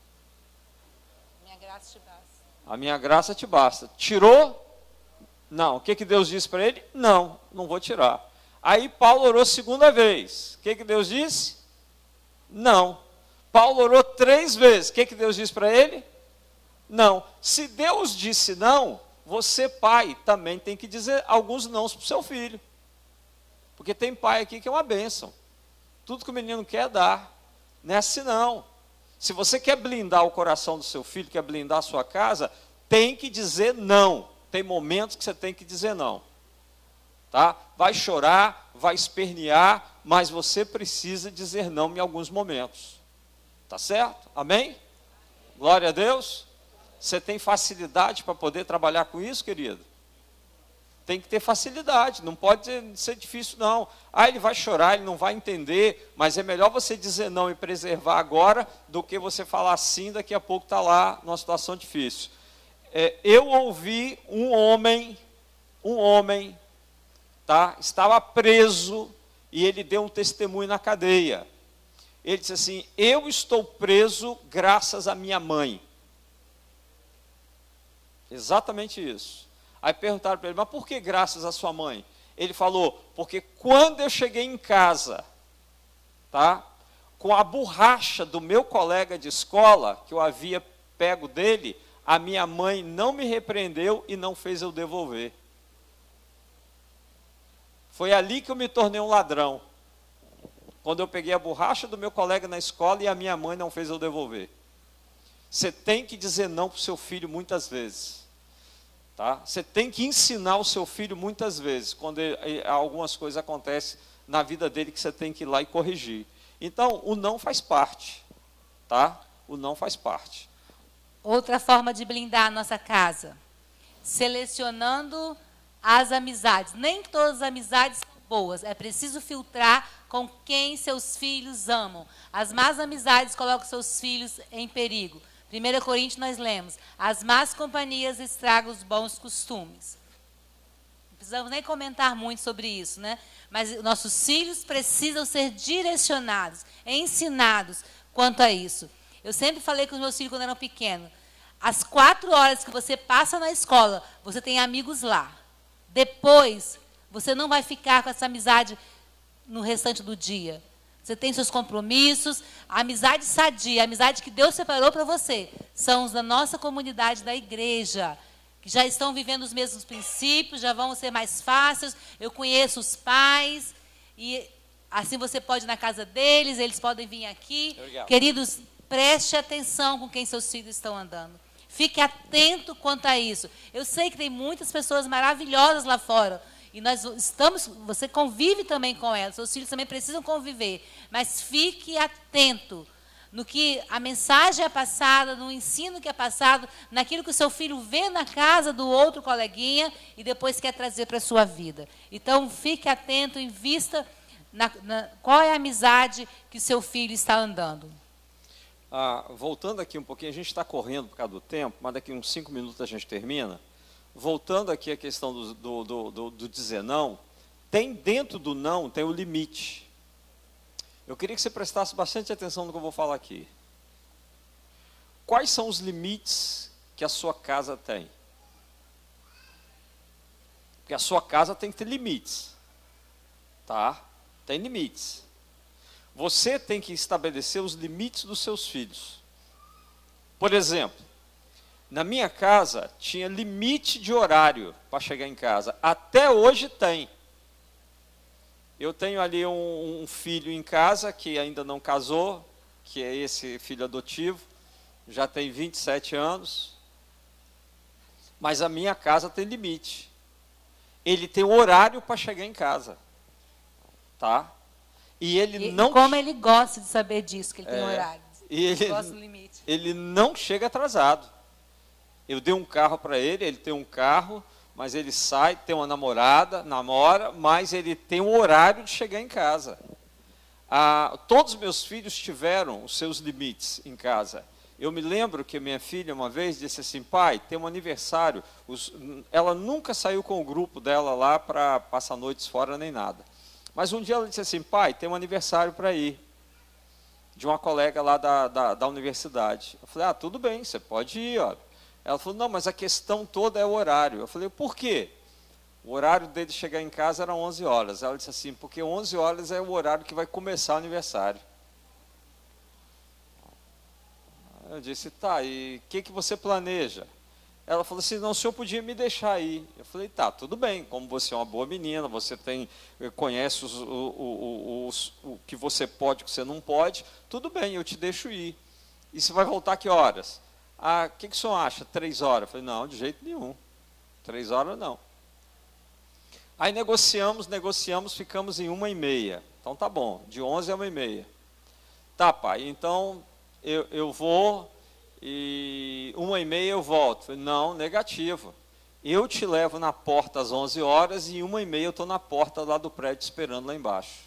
Minha graça te basta. A minha graça te basta. Tirou? Não. O que, que Deus disse para ele? Não, não vou tirar. Aí Paulo orou segunda vez. O que, que Deus disse? Não. Paulo orou três vezes. O que, que Deus disse para ele? Não. Se Deus disse não, você, pai, também tem que dizer alguns nãos para o seu filho. Porque tem pai aqui que é uma bênção. Tudo que o menino quer dar. Não é assim não. Se você quer blindar o coração do seu filho, quer blindar a sua casa, tem que dizer não. Tem momentos que você tem que dizer não. Tá? Vai chorar, vai espernear, mas você precisa dizer não em alguns momentos. Tá certo? Amém? Glória a Deus. Você tem facilidade para poder trabalhar com isso, querido? Tem que ter facilidade, não pode ser difícil não. Ah, ele vai chorar, ele não vai entender, mas é melhor você dizer não e preservar agora do que você falar sim, daqui a pouco está lá numa situação difícil. É, eu ouvi um homem, um homem, tá, estava preso e ele deu um testemunho na cadeia. Ele disse assim: eu estou preso graças à minha mãe. Exatamente isso. Aí perguntaram para ele: mas por que graças à sua mãe? Ele falou: porque quando eu cheguei em casa, tá, com a borracha do meu colega de escola, que eu havia pego dele, a minha mãe não me repreendeu e não fez eu devolver. Foi ali que eu me tornei um ladrão. Quando eu peguei a borracha do meu colega na escola e a minha mãe não fez eu devolver. Você tem que dizer não para o seu filho muitas vezes. Tá? Você tem que ensinar o seu filho muitas vezes, quando ele, algumas coisas acontecem na vida dele que você tem que ir lá e corrigir. Então, o não faz parte. Tá? O não faz parte. Outra forma de blindar a nossa casa, selecionando as amizades. Nem todas as amizades são boas, é preciso filtrar com quem seus filhos amam. As más amizades colocam seus filhos em perigo. primeira Coríntios nós lemos: as más companhias estragam os bons costumes. Não precisamos nem comentar muito sobre isso, né? Mas nossos filhos precisam ser direcionados, ensinados quanto a isso. Eu sempre falei com os meus filhos quando eram pequenos: as quatro horas que você passa na escola, você tem amigos lá. Depois, você não vai ficar com essa amizade no restante do dia. Você tem seus compromissos, a amizade sadia, a amizade que Deus separou para você, são os da nossa comunidade, da igreja, que já estão vivendo os mesmos princípios, já vão ser mais fáceis. Eu conheço os pais, E assim você pode ir na casa deles, eles podem vir aqui. Obrigado. Queridos, preste atenção com quem seus filhos estão andando. Fique atento quanto a isso. Eu sei que tem muitas pessoas maravilhosas lá fora. E nós estamos, você convive também com elas, seus filhos também precisam conviver. Mas fique atento no que a mensagem é passada, no ensino que é passado, naquilo que o seu filho vê na casa do outro coleguinha e depois quer trazer para a sua vida. Então, fique atento, invista na, na, qual é a amizade que o seu filho está andando. Ah, voltando aqui um pouquinho, a gente está correndo por causa do tempo, mas daqui uns cinco minutos a gente termina. Voltando aqui à questão do, do, do, do, do dizer não, tem dentro do não, tem o limite. Eu queria que você prestasse bastante atenção no que eu vou falar aqui. Quais são os limites que a sua casa tem? Porque a sua casa tem que ter limites. Tá? Tem limites. Você tem que estabelecer os limites dos seus filhos. Por exemplo, na minha casa tinha limite de horário para chegar em casa. Até hoje tem. Eu tenho ali um, um filho em casa que ainda não casou, que é esse filho adotivo, já tem vinte e sete anos, mas a minha casa tem limite. Ele tem horário para chegar em casa, tá? E ele e não... Como ele gosta de saber disso, que ele é, tem horário. E ele, gosta do limite. Ele não chega atrasado. Eu dei um carro para ele, ele tem um carro... mas ele sai, tem uma namorada, namora, mas ele tem um horário de chegar em casa. Ah, todos os meus filhos tiveram os seus limites em casa. Eu me lembro que minha filha uma vez disse assim, pai, tem um aniversário. Os, ela nunca saiu com o grupo dela lá para passar noites fora nem nada. Mas um dia ela disse assim, pai, tem um aniversário para ir, de uma colega lá da, da, da universidade. Eu falei, ah, tudo bem, você pode ir, ó. Ela falou, não, mas a questão toda é o horário. Eu falei, por quê? O horário dele chegar em casa era onze horas. Ela disse assim, porque onze horas é o horário que vai começar o aniversário. Eu disse, tá, e o que, que você planeja? Ela falou assim, não, o senhor podia me deixar ir. Eu falei, tá, tudo bem, como você é uma boa menina, você tem, conhece os, o, o, os, o que você pode, o que você não pode, tudo bem, eu te deixo ir. E você vai voltar que horas? Ah, o que, que o senhor acha? Três horas? Eu falei, não, de jeito nenhum. Três horas não. Aí negociamos, negociamos, ficamos em uma e meia. Então tá bom, de onze a uma e meia. Tá, pai, então eu, eu vou e uma e meia eu volto. Eu falei, não, negativo. Eu te levo na porta às onze horas e uma e meia eu estou na porta lá do prédio esperando lá embaixo.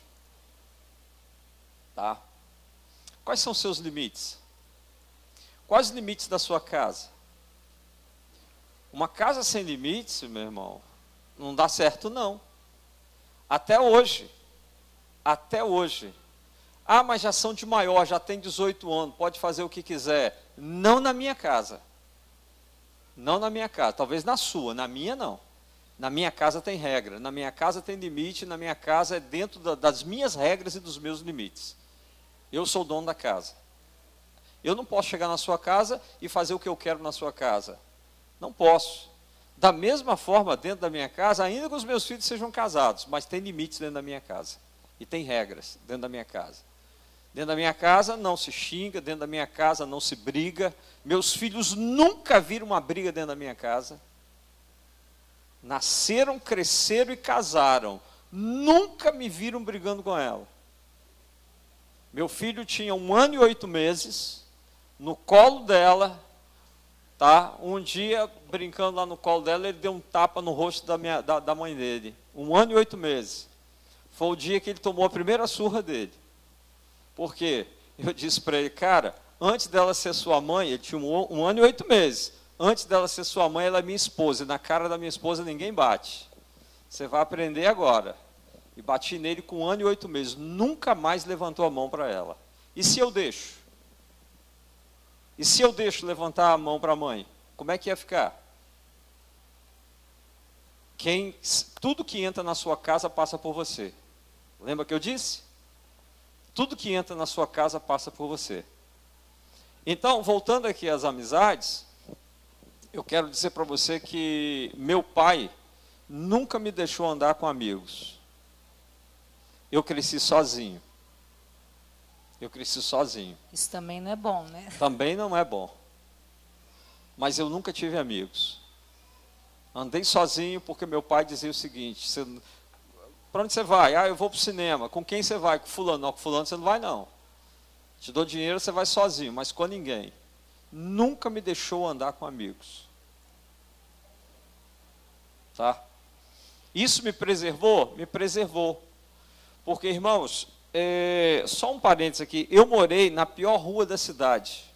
Tá? Quais são os seus limites? Quais os limites da sua casa? Uma casa sem limites, meu irmão, não dá certo não. Até hoje. Até hoje. Ah, mas já são de maior, já tem dezoito anos, pode fazer o que quiser. Não na minha casa. Não na minha casa, talvez na sua, na minha não. Na minha casa tem regra, na minha casa tem limite, na minha casa é dentro da, das minhas regras e dos meus limites. Eu sou o dono da casa. Eu não posso chegar na sua casa e fazer o que eu quero na sua casa. Não posso. Da mesma forma, dentro da minha casa, ainda que os meus filhos sejam casados, mas tem limites dentro da minha casa. E tem regras dentro da minha casa. Dentro da minha casa não se xinga, dentro da minha casa não se briga. Meus filhos nunca viram uma briga dentro da minha casa. Nasceram, cresceram e casaram. Nunca me viram brigando com ela. Meu filho tinha um ano e oito meses... no colo dela, tá? Um dia, brincando lá no colo dela, ele deu um tapa no rosto da, minha, da, da mãe dele. Um ano e oito meses. Foi o dia que ele tomou a primeira surra dele. Por quê? Eu disse para ele, cara, antes dela ser sua mãe, ele tinha um, um ano e oito meses. Antes dela ser sua mãe, ela é minha esposa. E na cara da minha esposa ninguém bate. Você vai aprender agora. E bati nele com um ano e oito meses. Nunca mais levantou a mão para ela. E se eu deixo? E se eu deixo levantar a mão para a mãe, como é que ia ficar? Quem, tudo que entra na sua casa passa por você. Lembra que eu disse? Tudo que entra na sua casa passa por você. Então, voltando aqui às amizades, eu quero dizer para você que meu pai nunca me deixou andar com amigos. Eu cresci sozinho. Eu cresci sozinho. Isso também não é bom, né? Também não é bom. Mas eu nunca tive amigos. Andei sozinho porque meu pai dizia o seguinte: para onde você vai? Ah, eu vou para o cinema. Com quem você vai? Com fulano. Não, com fulano você não vai não. Te dou dinheiro, você vai sozinho, mas com ninguém. Nunca me deixou andar com amigos. Tá? Isso me preservou? Me preservou. Porque, irmãos, é, só um parênteses aqui, eu morei na pior rua da cidade.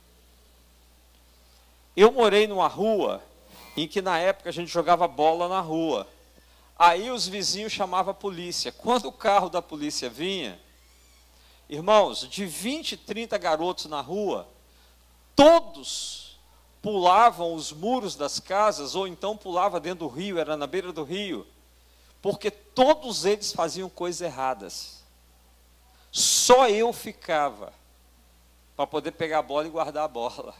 Eu morei numa rua em que na época a gente jogava bola na rua. Aí os vizinhos chamavam a polícia. Quando o carro da polícia vinha, irmãos, de vinte, trinta garotos na rua, todos pulavam os muros das casas, ou então pulavam dentro do rio, era na beira do rio, porque todos eles faziam coisas erradas. Só eu ficava para poder pegar a bola e guardar a bola.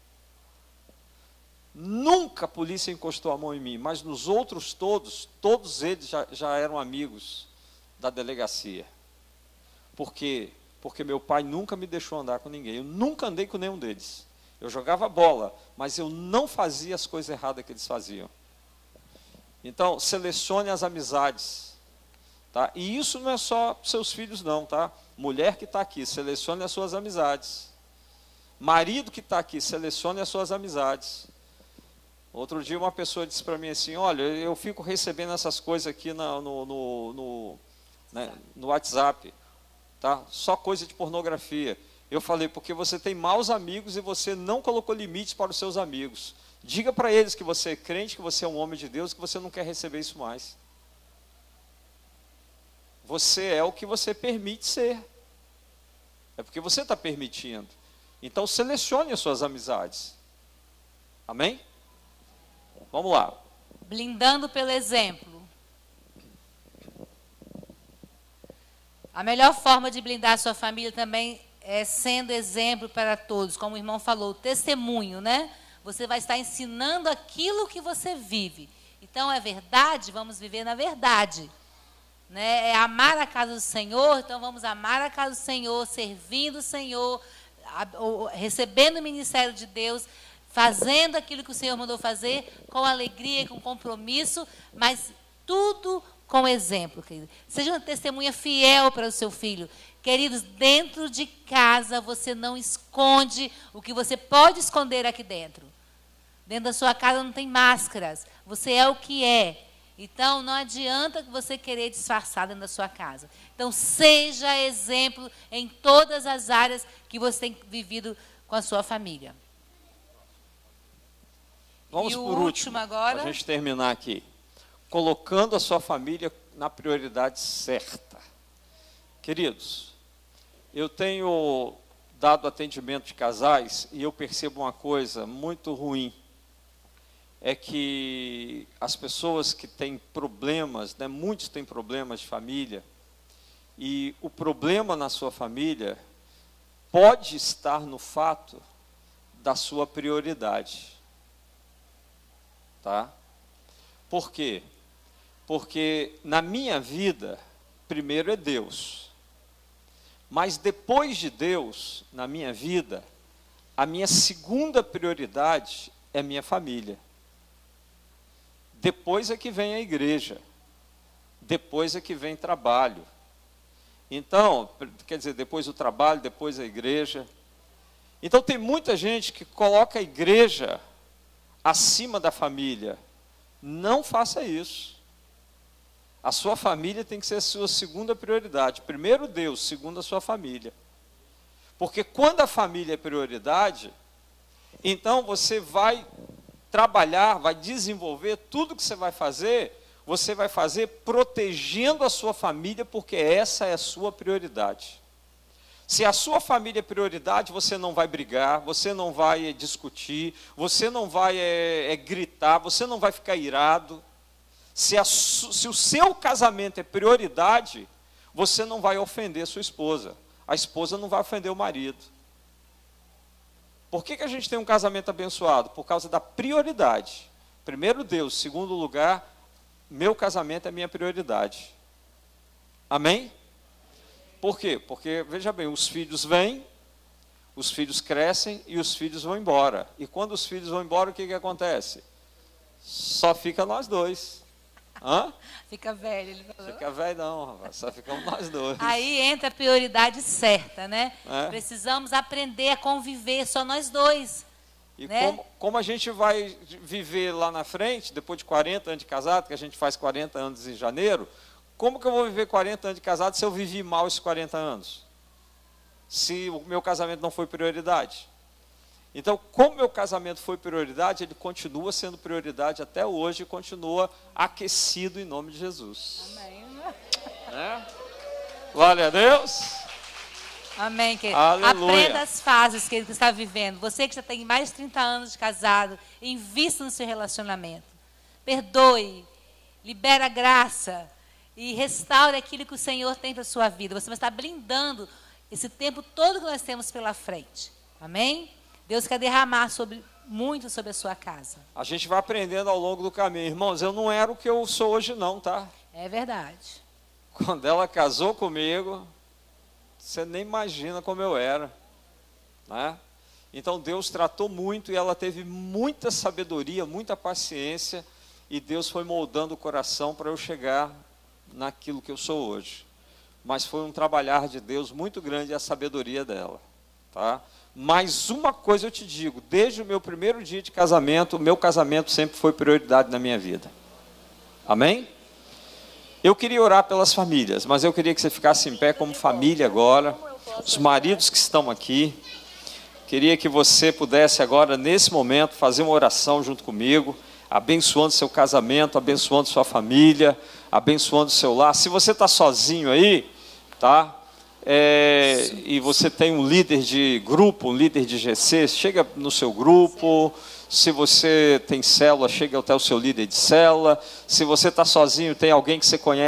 Nunca a polícia encostou a mão em mim, mas nos outros todos, todos eles já, já eram amigos da delegacia. Por quê? Porque meu pai nunca me deixou andar com ninguém. Eu nunca andei com nenhum deles. Eu jogava bola, mas eu não fazia as coisas erradas que eles faziam. Então, selecione as amizades. Tá? E isso não é só para seus filhos não, tá? Mulher que está aqui, selecione as suas amizades. Marido que está aqui, selecione as suas amizades. Outro dia uma pessoa disse para mim assim: olha, eu fico recebendo essas coisas aqui na, no, no, no, né, no WhatsApp, tá? Só coisa de pornografia. Eu falei: porque você tem maus amigos e você não colocou limites para os seus amigos. Diga para eles que você é crente, que você é um homem de Deus, que você não quer receber isso mais. Você é o que você permite ser. É porque você está permitindo. Então selecione as suas amizades. Amém? Vamos lá. Blindando pelo exemplo. A melhor forma de blindar a sua família também é sendo exemplo para todos. Como o irmão falou, testemunho, né? Você vai estar ensinando aquilo que você vive. Então, é verdade, vamos viver na verdade. Né? É amar a casa do Senhor, então vamos amar a casa do Senhor, servindo o Senhor, recebendo o ministério de Deus, fazendo aquilo que o Senhor mandou fazer, com alegria, com compromisso, mas tudo com exemplo, querido. Seja uma testemunha fiel para o seu filho. Queridos, dentro de casa você não esconde o que você pode esconder aqui dentro. Dentro da sua casa não tem máscaras. Você é o que é. Então, não adianta você querer disfarçar dentro da sua casa. Então, seja exemplo em todas as áreas que você tem vivido com a sua família. Vamos e por último último, agora. para a gente terminar aqui. Colocando a sua família na prioridade certa. Queridos, eu tenho dado atendimento de casais e eu percebo uma coisa muito ruim. É que as pessoas que têm problemas, né, muitos têm problemas de família, e o problema na sua família pode estar no fato da sua prioridade. Tá? Por quê? Porque na minha vida, primeiro é Deus. Mas depois de Deus, na minha vida, a minha segunda prioridade é minha família. Depois é que vem a igreja. Depois é que vem trabalho. Então, quer dizer, depois o trabalho, depois a igreja. Então tem muita gente que coloca a igreja acima da família. Não faça isso. A sua família tem que ser a sua segunda prioridade. Primeiro Deus, segundo a sua família. Porque quando a família é prioridade, então você vai trabalhar, vai desenvolver tudo que você vai fazer, você vai fazer protegendo a sua família, porque essa é a sua prioridade. Se a sua família é prioridade, você não vai brigar, você não vai é, discutir, você não vai é, é, gritar, você não vai ficar irado. Se, a, se o seu casamento é prioridade, você não vai ofender sua esposa. A esposa não vai ofender o marido. Por que que a gente tem um casamento abençoado? Por causa da prioridade. Primeiro Deus, segundo lugar, meu casamento é minha prioridade. Amém? Por quê? Porque, veja bem, os filhos vêm, os filhos crescem e os filhos vão embora. E quando os filhos vão embora, o que, que acontece? Só fica nós dois. Hã? Fica velho, ele falou. Fica velho não, rapaz. Só ficamos nós dois. Aí entra a prioridade certa, né? É. Precisamos aprender a conviver, só nós dois. E né? como, como a gente vai viver lá na frente, depois de quarenta anos de casado, que a gente faz quarenta anos em janeiro, como que eu vou viver quarenta anos de casado se eu vivi mal esses quarenta anos? Se o meu casamento não foi prioridade. Então, como meu casamento foi prioridade, ele continua sendo prioridade até hoje e continua aquecido em nome de Jesus. Amém. É? Glória a Deus. Amém, querido. Aleluia. Aprenda as fases que ele está vivendo. Você que já tem mais de trinta anos de casado, invista no seu relacionamento. Perdoe, libera graça e restaure aquilo que o Senhor tem para a sua vida. Você vai estar blindando esse tempo todo que nós temos pela frente. Amém? Deus quer derramar sobre, muito sobre a sua casa. A gente vai aprendendo ao longo do caminho. Irmãos, eu não era o que eu sou hoje não, tá? É verdade. Quando ela casou comigo, você nem imagina como eu era, né? Então Deus tratou muito e ela teve muita sabedoria, muita paciência, e Deus foi moldando o coração para eu chegar naquilo que eu sou hoje. Mas foi um trabalhar de Deus muito grande, a sabedoria dela, tá? Mas uma coisa eu te digo, desde o meu primeiro dia de casamento, o meu casamento sempre foi prioridade na minha vida. Amém? Eu queria orar pelas famílias, mas eu queria que você ficasse em pé como família agora. Os maridos que estão aqui, queria que você pudesse agora, nesse momento, fazer uma oração junto comigo, abençoando seu casamento, abençoando sua família, abençoando seu lar. Se você está sozinho aí, tá? É, e você tem um líder de grupo, um líder de G C, chega no seu grupo. Se você tem célula, chega até o seu líder de célula. Se você está sozinho, tem alguém que você conhece